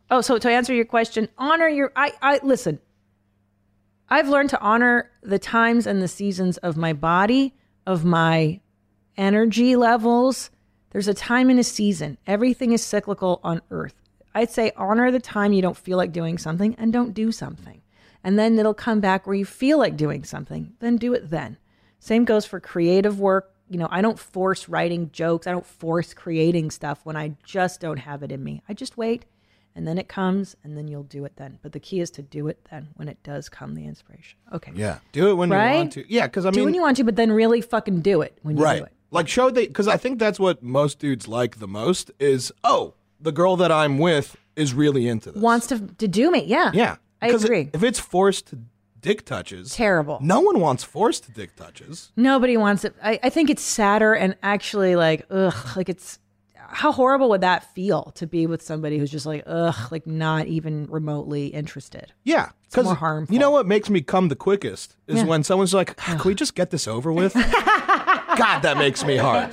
Oh, so to answer your question, honor your. I listen. I've learned to honor the times and the seasons of my body, of my energy levels. There's a time and a season. Everything is cyclical on Earth. I'd say honor the time you don't feel like doing something and don't do something. And then it'll come back where you feel like doing something. Then do it then. Same goes for creative work. You know, I don't force writing jokes. I don't force creating stuff when I just don't have it in me. I just wait. And then it comes, and then you'll do it then. But the key is to do it then when it does come, the inspiration. Okay. Yeah. Do it when you want to. Yeah, because I mean. Do it when you want to, but then really fucking do it when you do it. Like because I think that's what most dudes like the most is, the girl that I'm with is really into this. Wants to do me. Yeah. Yeah. I agree. If it's forced dick touches. Terrible. No one wants forced dick touches. Nobody wants it. I think it's sadder and actually like, it's. How horrible would that feel to be with somebody who's just like, like not even remotely interested? Yeah. It's more harmful. You know what makes me come the quickest is when someone's like, can we just get this over with? God, that makes me hard.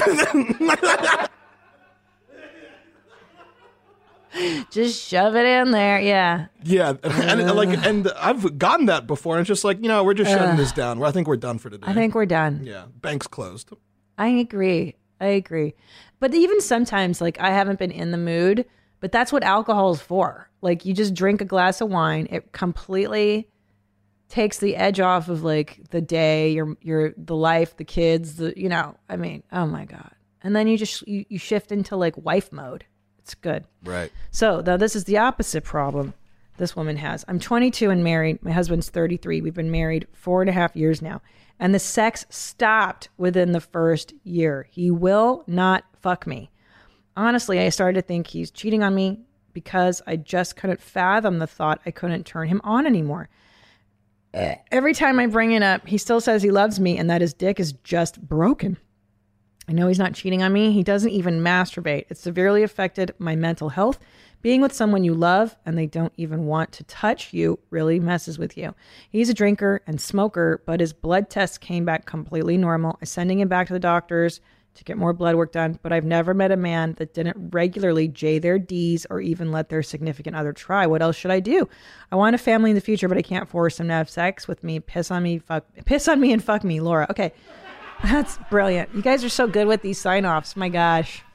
Just shove it in there. Yeah. Yeah. And I've gotten that before. And it's just like, we're just shutting this down. I think we're done for today. I think we're done. Yeah. Bank's closed. I agree. But even sometimes, like, I haven't been in the mood, but that's what alcohol is for. Like, you just drink a glass of wine. It completely takes the edge off of, like, the day, the life, the kids, oh my God. And then you just, you shift into, like, wife mode. It's good. Right. So, now this is the opposite problem this woman has. I'm 22 and married. My husband's 33. We've been married 4.5 years now. And the sex stopped within the first year. He will not fuck me. Honestly, I started to think he's cheating on me because I just couldn't fathom the thought I couldn't turn him on anymore. Every time I bring it up, he still says he loves me and that his dick is just broken. I know he's not cheating on me. He doesn't even masturbate. It severely affected my mental health. Being with someone you love and they don't even want to touch you really messes with you. He's a drinker and smoker, but his blood tests came back completely normal. I'm sending him back to the doctors to get more blood work done, but I've never met a man that didn't regularly J their Ds or even let their significant other try. What else should I do? I want a family in the future, but I can't force him to have sex with me. Piss on me and fuck me, Laura. Okay, that's brilliant. You guys are so good with these sign-offs. My gosh.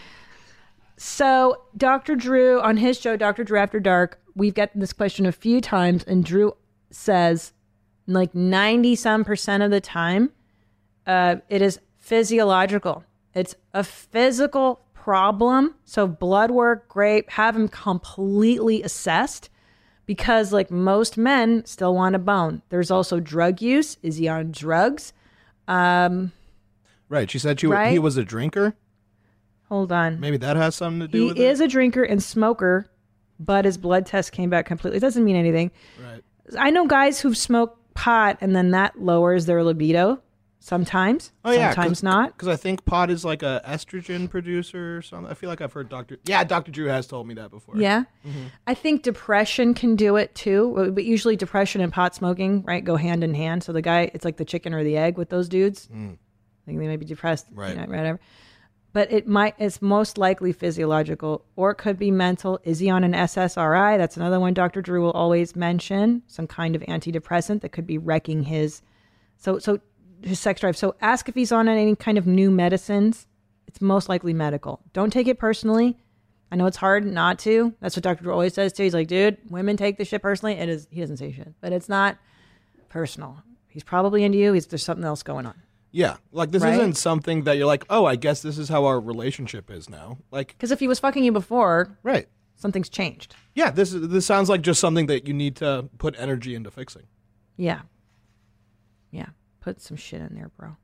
So Dr. Drew, on his show, Dr. Drew After Dark, we've gotten this question a few times, and Drew says like 90% of the time, it is physiological. It's a physical problem. So blood work, great. Have him completely assessed because like most men still want a bone. There's also drug use. Is he on drugs? Right. She said he was a drinker. Hold on. Maybe that has something to do with it. He is a drinker and smoker, but his blood test came back completely. It doesn't mean anything. Right. I know guys who've smoked pot and then that lowers their libido sometimes. Oh, yeah. Sometimes not. Because I think pot is like a estrogen producer or something. I feel like I've heard Dr. Drew has told me that before. Yeah. Mm-hmm. I think depression can do it too. But usually depression and pot smoking, right, go hand in hand. So the guy, it's like the chicken or the egg with those dudes. I think they may be depressed. Right. Whatever. But it's most likely physiological, or it could be mental. Is he on an SSRI? That's another one Dr. Drew will always mention, some kind of antidepressant that could be wrecking his sex drive. So ask if he's on any kind of new medicines. It's most likely medical. Don't take it personally. I know it's hard not to. That's what Dr. Drew always says too. He's like, dude, women take this shit personally. It is. He doesn't say shit, but it's not personal. He's probably into you. There's something else going on. Yeah, like this isn't something that you're like, oh, I guess this is how our relationship is now. Like, because if he was fucking you before, right, something's changed. Yeah, this sounds like just something that you need to put energy into fixing. Yeah, put some shit in there, bro.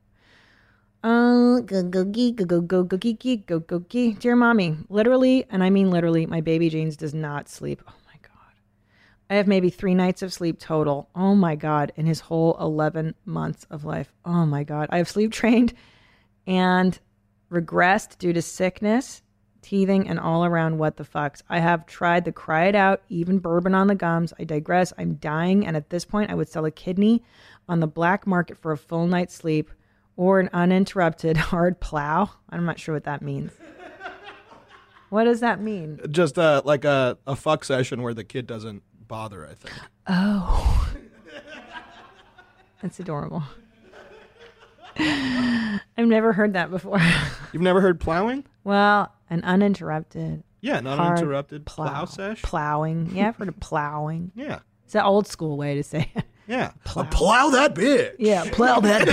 Go geek. Dear mommy, literally, and I mean literally, my baby James does not sleep. Oh my God. I have maybe 3 nights of sleep total. Oh my God. In his whole 11 months of life. Oh my God. I have sleep trained and regressed due to sickness, teething, and all around what the fucks. I have tried to cry it out, even bourbon on the gums. I digress. I'm dying. And at this point, I would sell a kidney on the black market for a full night's sleep or an uninterrupted hard plow. I'm not sure what that means. What does that mean? Just like a fuck session where the kid doesn't bother, I think. Oh. That's adorable. I've never heard that before. You've never heard plowing? Well, an uninterrupted. Yeah, an uninterrupted plow sesh. Plowing. Yeah, I've heard of plowing. Yeah. It's an old school way to say it. Yeah. Plow that bitch. Yeah, plow that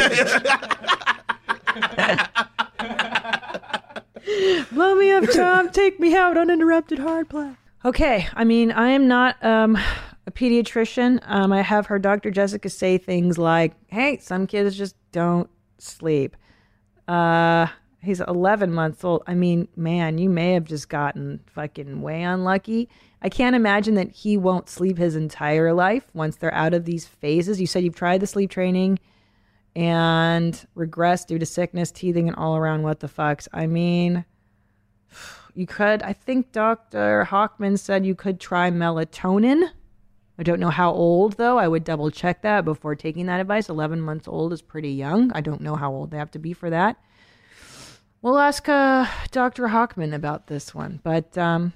bitch. Blow me up, Tom. Take me out. Uninterrupted hard plow. Okay. I mean, I am not a pediatrician. I have heard Dr. Jessica say things like, hey, some kids just don't sleep. He's 11 months old. I mean, man, you may have just gotten fucking way unlucky. I can't imagine that he won't sleep his entire life once they're out of these phases. You said you've tried the sleep training and regressed due to sickness, teething, and all around what the fucks. I mean, you could, I think Dr. Hockman said you could try melatonin. I don't know how old, though. I would double check that before taking that advice. 11 months old is pretty young. I don't know how old they have to be for that. We'll ask Dr. Hockman about this one. But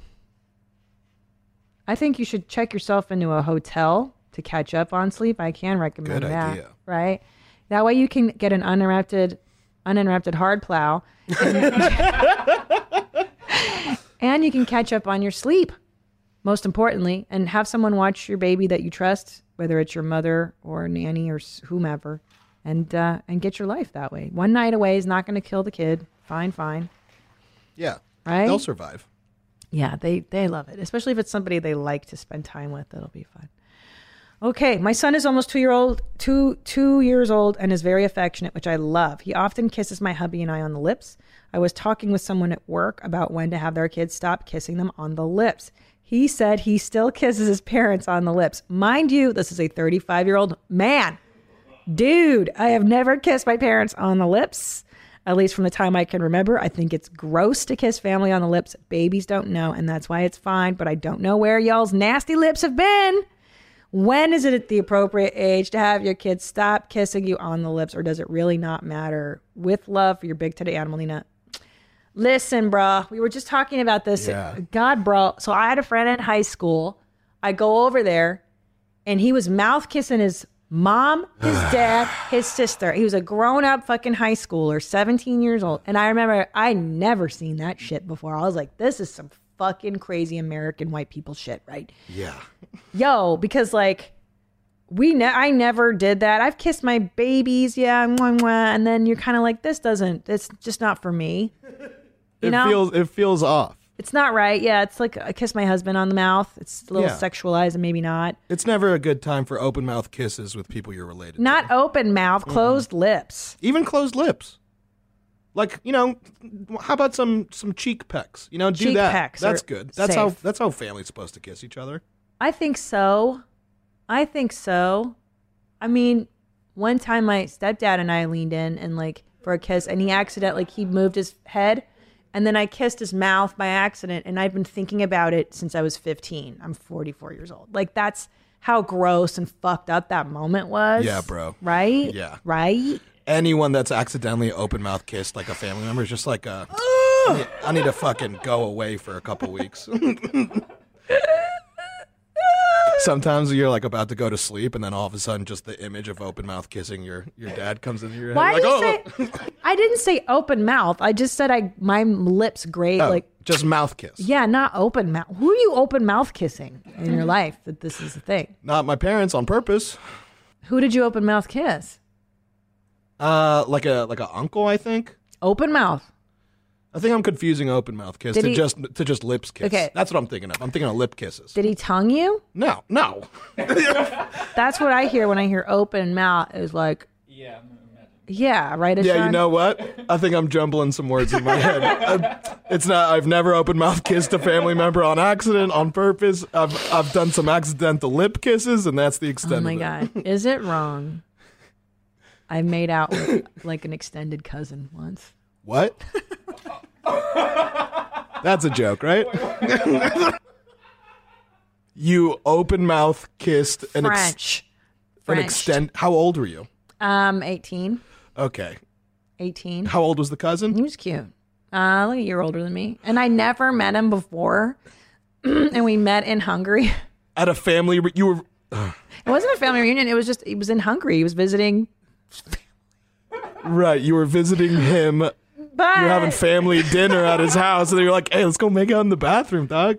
I think you should check yourself into a hotel to catch up on sleep. I can recommend Good that. idea. Right? That way you can get an uninterrupted hard plow. And you can catch up on your sleep, most importantly, and have someone watch your baby that you trust, whether it's your mother or nanny or whomever, and get your life that way. One night away is not going to kill the kid. Fine. Yeah. Right? They'll survive. Yeah, they love it, especially if it's somebody they like to spend time with. It'll be fun. Okay, my son is almost 2 years old and is very affectionate, which I love. He often kisses my hubby and I on the lips. I was talking with someone at work about when to have their kids stop kissing them on the lips. He said he still kisses his parents on the lips. Mind you, this is a 35-year-old man. Dude, I have never kissed my parents on the lips, at least from the time I can remember. I think it's gross to kiss family on the lips. Babies don't know, and that's why it's fine, but I don't know where y'all's nasty lips have been. When is it at the appropriate age to have your kids stop kissing you on the lips, or does it really not matter? With love for your big titty animal, Nina. Listen, bro, we were just talking about this. Yeah. God, bro. So I had a friend in high school. I go over there, and he was mouth kissing his mom, his dad, his sister. He was a grown-up fucking high schooler, 17 years old. And I remember I never seen that shit before. I was like, this is some fucking crazy American white people shit, right? Yeah. Yo, because like I never did that. I've kissed my babies, yeah, mwah, mwah, and then you're kind of like, it's just not for me. It feels off. It's not right. Yeah, it's like I kiss my husband on the mouth. It's a little sexualized and maybe not. It's never a good time for open mouth kisses with people you're related to. Not open mouth, closed lips. Even closed lips. Like, how about some cheek pecks? Do cheek that. Pecks That's good. That's safe. that's how family's supposed to kiss each other. I think so. I mean, one time my stepdad and I leaned in and for a kiss, and he moved his head, and then I kissed his mouth by accident, and I've been thinking about it since I was 15. I'm 44 years old. That's how gross and fucked up that moment was. Yeah, bro. Right? Yeah. Right? Anyone that's accidentally open mouth kissed like a family member is just like I need to fucking go away for a couple weeks. Sometimes you're about to go to sleep, and then all of a sudden, just the image of open mouth kissing your dad comes into your head. Why do you say? I didn't say open mouth. I just said my lips grate just mouth kiss. Yeah, not open mouth. Who are you open mouth kissing in your life that this is a thing? Not my parents on purpose. Who did you open mouth kiss? Like a uncle, I think. Open mouth. I think I'm confusing open mouth kiss to just lips kiss. Okay. That's what I'm thinking of. I'm thinking of lip kisses. Did he tongue you? No. That's what I hear when I hear open mouth. Is like, yeah, right. Yeah, you know what? I think I'm jumbling some words in my head. It's not. I've never open mouth kissed a family member on accident, on purpose. I've done some accidental lip kisses, and that's the extent. Oh my god, is it wrong? I made out with an extended cousin once. What? That's a joke, right? You open mouth kissed an French. How old were you? 18. Okay. 18. How old was the cousin? He was cute. Like a year older than me. And I never met him before. And we met in Hungary. At a family, you were... It wasn't a family reunion. It was in Hungary. He was visiting. Right. You were visiting him. But you're having family dinner at his house. And you're like, hey, let's go make out in the bathroom, dog.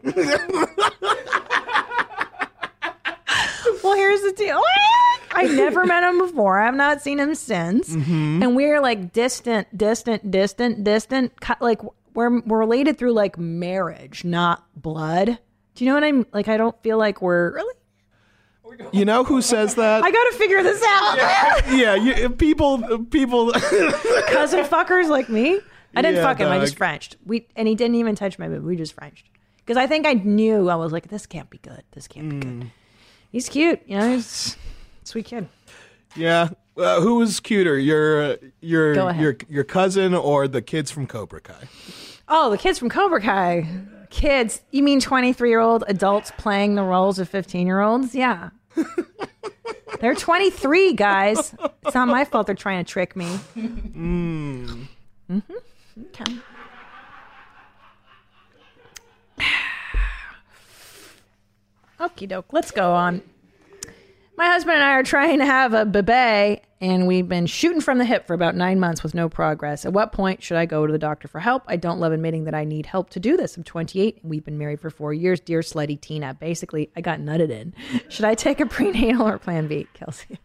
Well, here's the deal. I never met him before. I have not seen him since. Mm-hmm. And we're like distant. Like we're related through like marriage, not blood. Do you know what I'm like? I don't feel like we're really. You know who says that? I got to figure this out. Yeah, people. Cousin fuckers like me. I didn't fuck him. dog. I just Frenched. And he didn't even touch my boob. We just Frenched. Because I think I knew. I was like, this can't be good. This can't be good. He's cute. You know, he's a sweet kid. Yeah. Who was cuter, your Go ahead. your cousin or the kids from Cobra Kai? Oh, the kids from Cobra Kai. Kids? You mean 23-year-old adults playing the roles of 15-year-olds? Yeah. They're 23, guys. It's not my fault they're trying to trick me. Okay. Okie doke. Let's go on. My husband and I are trying to have a bébé, and we've been shooting from the hip for about 9 months with no progress. At what point should I go to the doctor for help? I don't love admitting that I need help to do this. I'm 28, and we've been married for 4 years. Dear slutty Tina, basically, I got nutted in. Should I take a prenatal or plan B, Kelsey?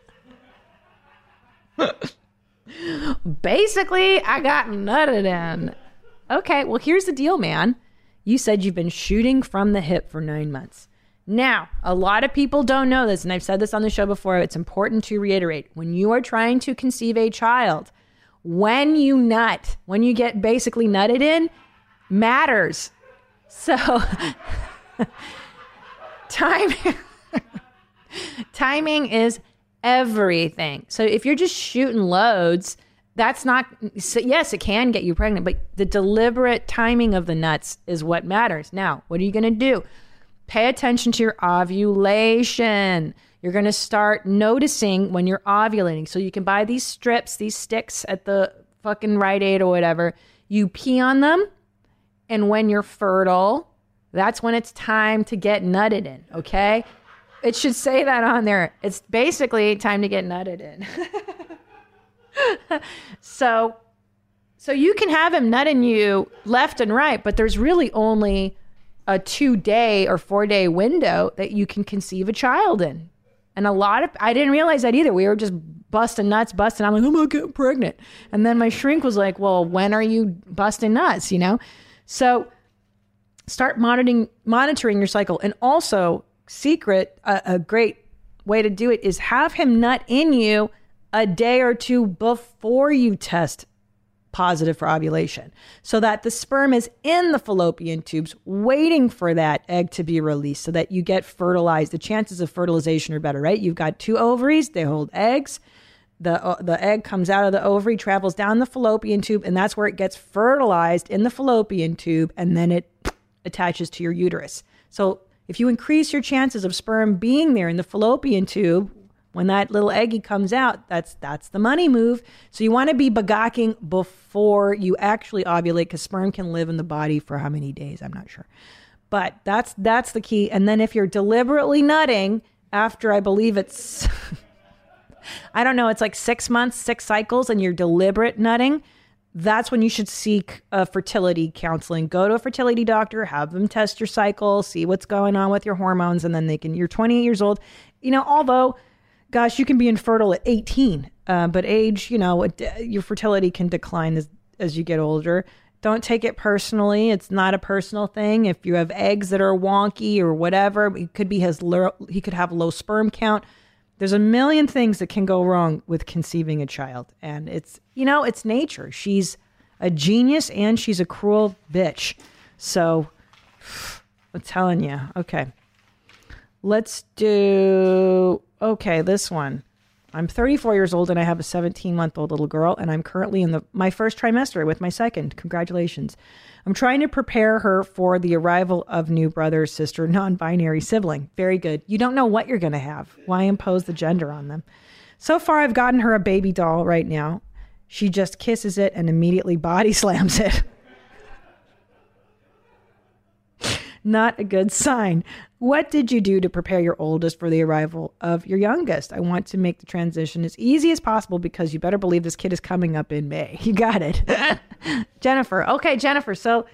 Basically, I got nutted in. Okay, well, here's the deal, man. You said you've been shooting from the hip for 9 months. Now, a lot of people don't know this, and I've said this on the show before. It's important to reiterate. When you are trying to conceive a child, when you nut, when you get basically nutted in, matters. So, timing is everything. So if you're just shooting loads, that's not, so yes, it can get you pregnant, but the deliberate timing of the nuts is what matters. Now, what are you going to do? Pay attention to your ovulation. You're going to start noticing when you're ovulating. So you can buy these strips, these sticks at the fucking Rite Aid or whatever. You pee on them. And when you're fertile, that's when it's time to get nutted in. Okay. It should say that on there. It's basically time to get nutted in. So you can have him nutting you left and right, but there's really only a 2-day or 4-day window that you can conceive a child in. And I didn't realize that either. We were just busting nuts. I'm like, I'm not getting pregnant. And then my shrink was like, well, when are you busting nuts? You know? So start monitoring your cycle. And also, a great way to do it is have him nut in you a day or two before you test positive for ovulation, so that the sperm is in the fallopian tubes waiting for that egg to be released so that you get fertilized. The chances of fertilization are better, right? You've got 2 ovaries, they hold eggs. The egg comes out of the ovary, travels down the fallopian tube, and that's where it gets fertilized in the fallopian tube, and then it attaches to your uterus. So if you increase your chances of sperm being there in the fallopian tube, when that little eggie comes out, that's the money move. So you want to be bagocking before you actually ovulate, because sperm can live in the body for how many days? I'm not sure. But that's the key. And then if you're deliberately nutting after, I believe it's, I don't know, it's like 6 months, 6 cycles, and you're deliberate nutting, that's when you should seek fertility counseling. Go to a fertility doctor, have them test your cycle, see what's going on with your hormones, and then you're 28 years old. You know, although, gosh, you can be infertile at 18, but age, you know, your fertility can decline as you get older. Don't take it personally. It's not a personal thing. If you have eggs that are wonky or whatever, he could have low sperm count. There's a million things that can go wrong with conceiving a child. And it's nature. She's a genius and she's a cruel bitch. So I'm telling you. Okay. Let's do, this one. I'm 34 years old and I have a 17-month-old little girl, and I'm currently in my first trimester with my second. Congratulations. I'm trying to prepare her for the arrival of new brother, sister, non-binary sibling. Very good. You don't know what you're going to have. Why impose the gender on them? So far, I've gotten her a baby doll right now. She just kisses it and immediately body slams it. Not a good sign. What did you do to prepare your oldest for the arrival of your youngest? I want to make the transition as easy as possible because you better believe this kid is coming up in May. You got it. Jennifer. Okay, Jennifer. So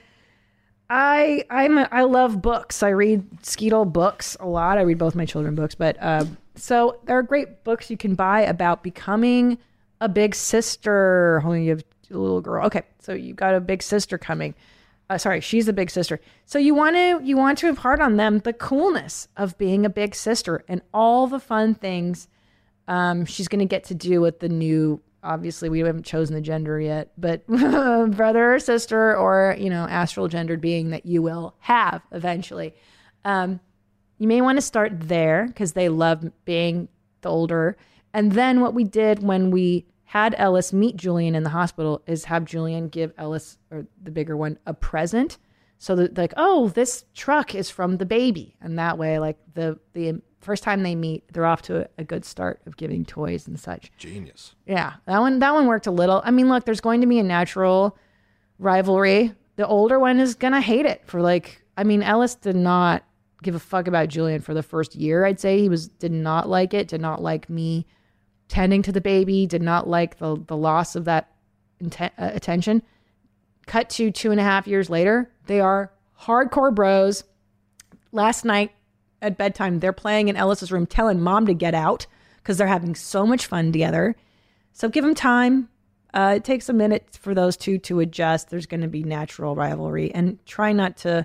I love books. I read Skeetle books a lot. I read both my children books, but so there are great books you can buy about becoming a big sister. Oh, you have a little girl. Okay, so you got a big sister coming. She's a big sister. So you want to impart on them the coolness of being a big sister and all the fun things she's going to get to do with the new. Obviously, we haven't chosen the gender yet, but brother or sister or astral gendered being that you will have eventually. You may want to start there because they love being the older. And then what we did when we had Ellis meet Julian in the hospital is have Julian give Ellis, or the bigger one, a present. So that like, oh, this truck is from the baby. And that way, like the first time they meet, they're off to a good start of giving toys and such. Genius. Yeah, that one worked a little. I mean, look, there's going to be a natural rivalry. The older one is going to hate it for Ellis did not give a fuck about Julian for the first year. I'd say did not like it, did not like me tending to the baby, did not like the loss of that attention. Cut to 2.5 years later, they are hardcore bros. Last night at bedtime, they're playing in Ellis's room, telling mom to get out because they're having so much fun together. So give them time. It takes a minute for those two to adjust. There's going to be natural rivalry, and try not to,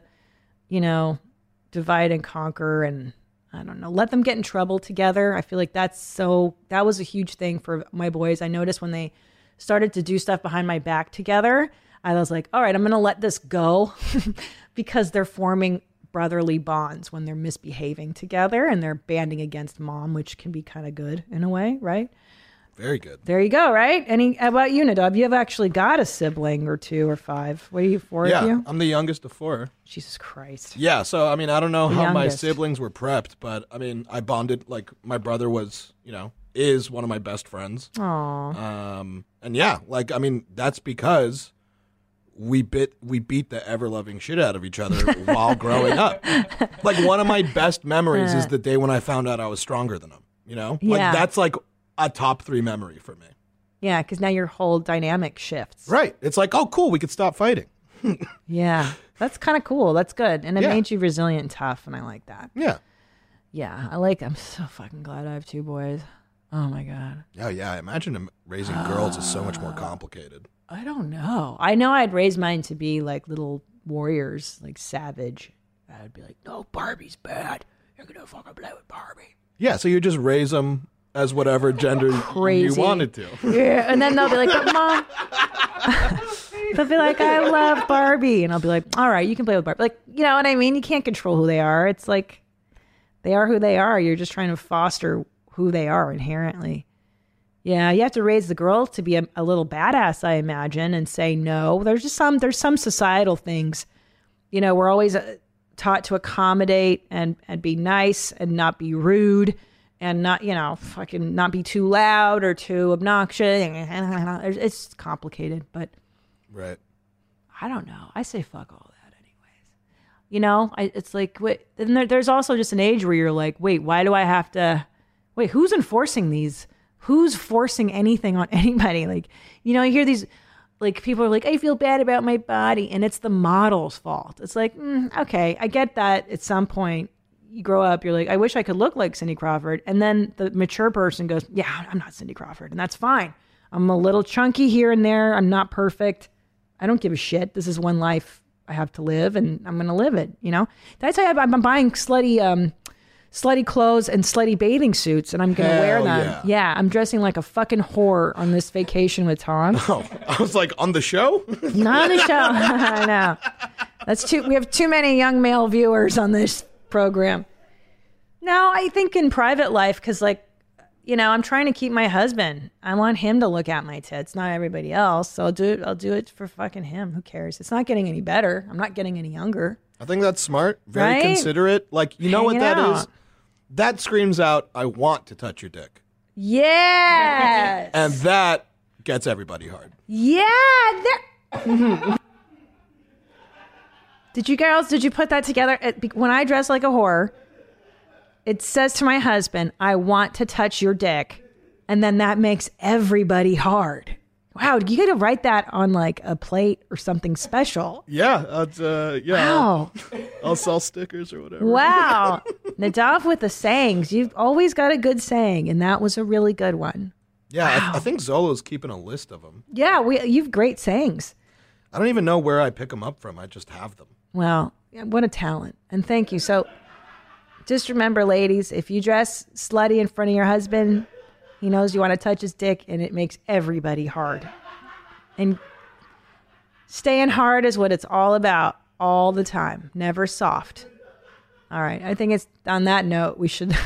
divide and conquer and I don't know, let them get in trouble together. I feel like that was a huge thing for my boys. I noticed when they started to do stuff behind my back together, I was like, all right, I'm going to let this go because they're forming brotherly bonds when they're misbehaving together and they're banding against mom, which can be kind of good in a way, right? Very good. There you go, right? How about you, Nadav? You have actually got a sibling or 2 or 5. What are you, 4 of you? Yeah, I'm the youngest of 4. Jesus Christ. Yeah, so, I don't know how my siblings were prepped, but, I bonded, my brother was, is one of my best friends. Aww. And yeah, that's because we beat the ever-loving shit out of each other while growing up. One of my best memories is the day when I found out I was stronger than him, Yeah. That's, a top 3 memory for me. Yeah, because now your whole dynamic shifts. Right. It's like, oh, cool, we could stop fighting. Yeah, that's kind of cool. That's good. And it made you resilient and tough, and I like that. Yeah. Yeah, I'm so fucking glad I have 2 boys. Oh, my God. Oh, yeah, I imagine raising girls is so much more complicated. I don't know. I know I'd raise mine to be like little warriors, like savage. I'd be like, no, Barbie's bad. You're going to fucking play with Barbie. Yeah, so you just raise them as whatever gender you wanted to. Yeah, and then they'll be like, but Mom. They'll be like, I love Barbie. And I'll be like, all right, you can play with Barbie. Like, you know what I mean? You can't control who they are. It's like, they are who they are. You're just trying to foster who they are inherently. Yeah, you have to raise the girl to be a little badass, I imagine, and say no. There's some societal things. We're always taught to accommodate and be nice and not be rude. And not, fucking not be too loud or too obnoxious. It's complicated, but right. I don't know. I say fuck all that anyways. It's like, wait, and there's also just an age where you're like, wait, why do I have to, wait, who's enforcing these? Who's forcing anything on anybody? Like, you hear these, like, people are like, I feel bad about my body. And it's the model's fault. It's like, okay, I get that at some point. You grow up, you're like, I wish I could look like Cindy Crawford. And then the mature person goes, yeah, I'm not Cindy Crawford. And that's fine. I'm a little chunky here and there. I'm not perfect. I don't give a shit. This is one life I have to live, and I'm going to live it. That's why I'm buying slutty clothes and slutty bathing suits, and I'm going to wear them. Yeah, I'm dressing like a fucking whore on this vacation with Tom. Oh, I was like, on the show? Not on the show. I know. We have too many young male viewers on this program. No, I think in private life, because I'm trying to keep my husband. I want him to look at my tits, not everybody else. So I'll do it for fucking him. Who cares? It's not getting any better. I'm not getting any younger. I think that's smart. Very considerate. You know what that is? That screams out, I want to touch your dick. Yes. And that gets everybody hard. Yeah. Did you put that together? When I dress like a whore, it says to my husband, I want to touch your dick. And then that makes everybody hard. Wow, you got to write that on like a plate or something special. Yeah, Wow. I'll sell stickers or whatever. Wow. Nadav with the sayings. You've always got a good saying, and that was a really good one. Yeah, wow. I think Zolo's keeping a list of them. Yeah, you've great sayings. I don't even know where I pick them up from. I just have them. Well, what a talent. And thank you. So just remember, ladies, if you dress slutty in front of your husband, he knows you want to touch his dick, and it makes everybody hard. And staying hard is what it's all about all the time. Never soft. All right. I think it's on that note we should...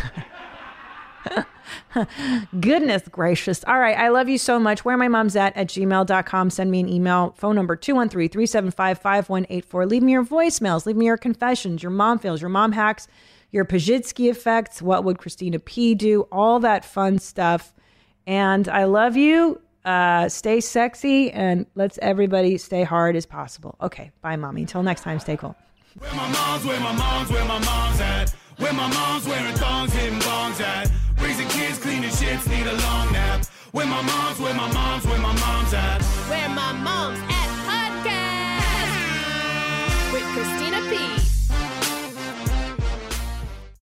Goodness gracious. All right. I love you so much. Where my mom's at gmail.com. Send me an email. Phone number 213-375-5184. Leave me your voicemails. Leave me your confessions, your mom fails, your mom hacks, your Pajitsky effects. What would Christina P do? All that fun stuff. And I love you. Stay sexy and let's everybody stay hard as possible. Okay. Bye, mommy. Until next time, stay cool. Where my mom's at? Where my mom's wearing thongs, hitting bongs at? Raising kids, cleaning shits, need a long nap. Where my mom's at? Where my mom's at podcast with Christina P.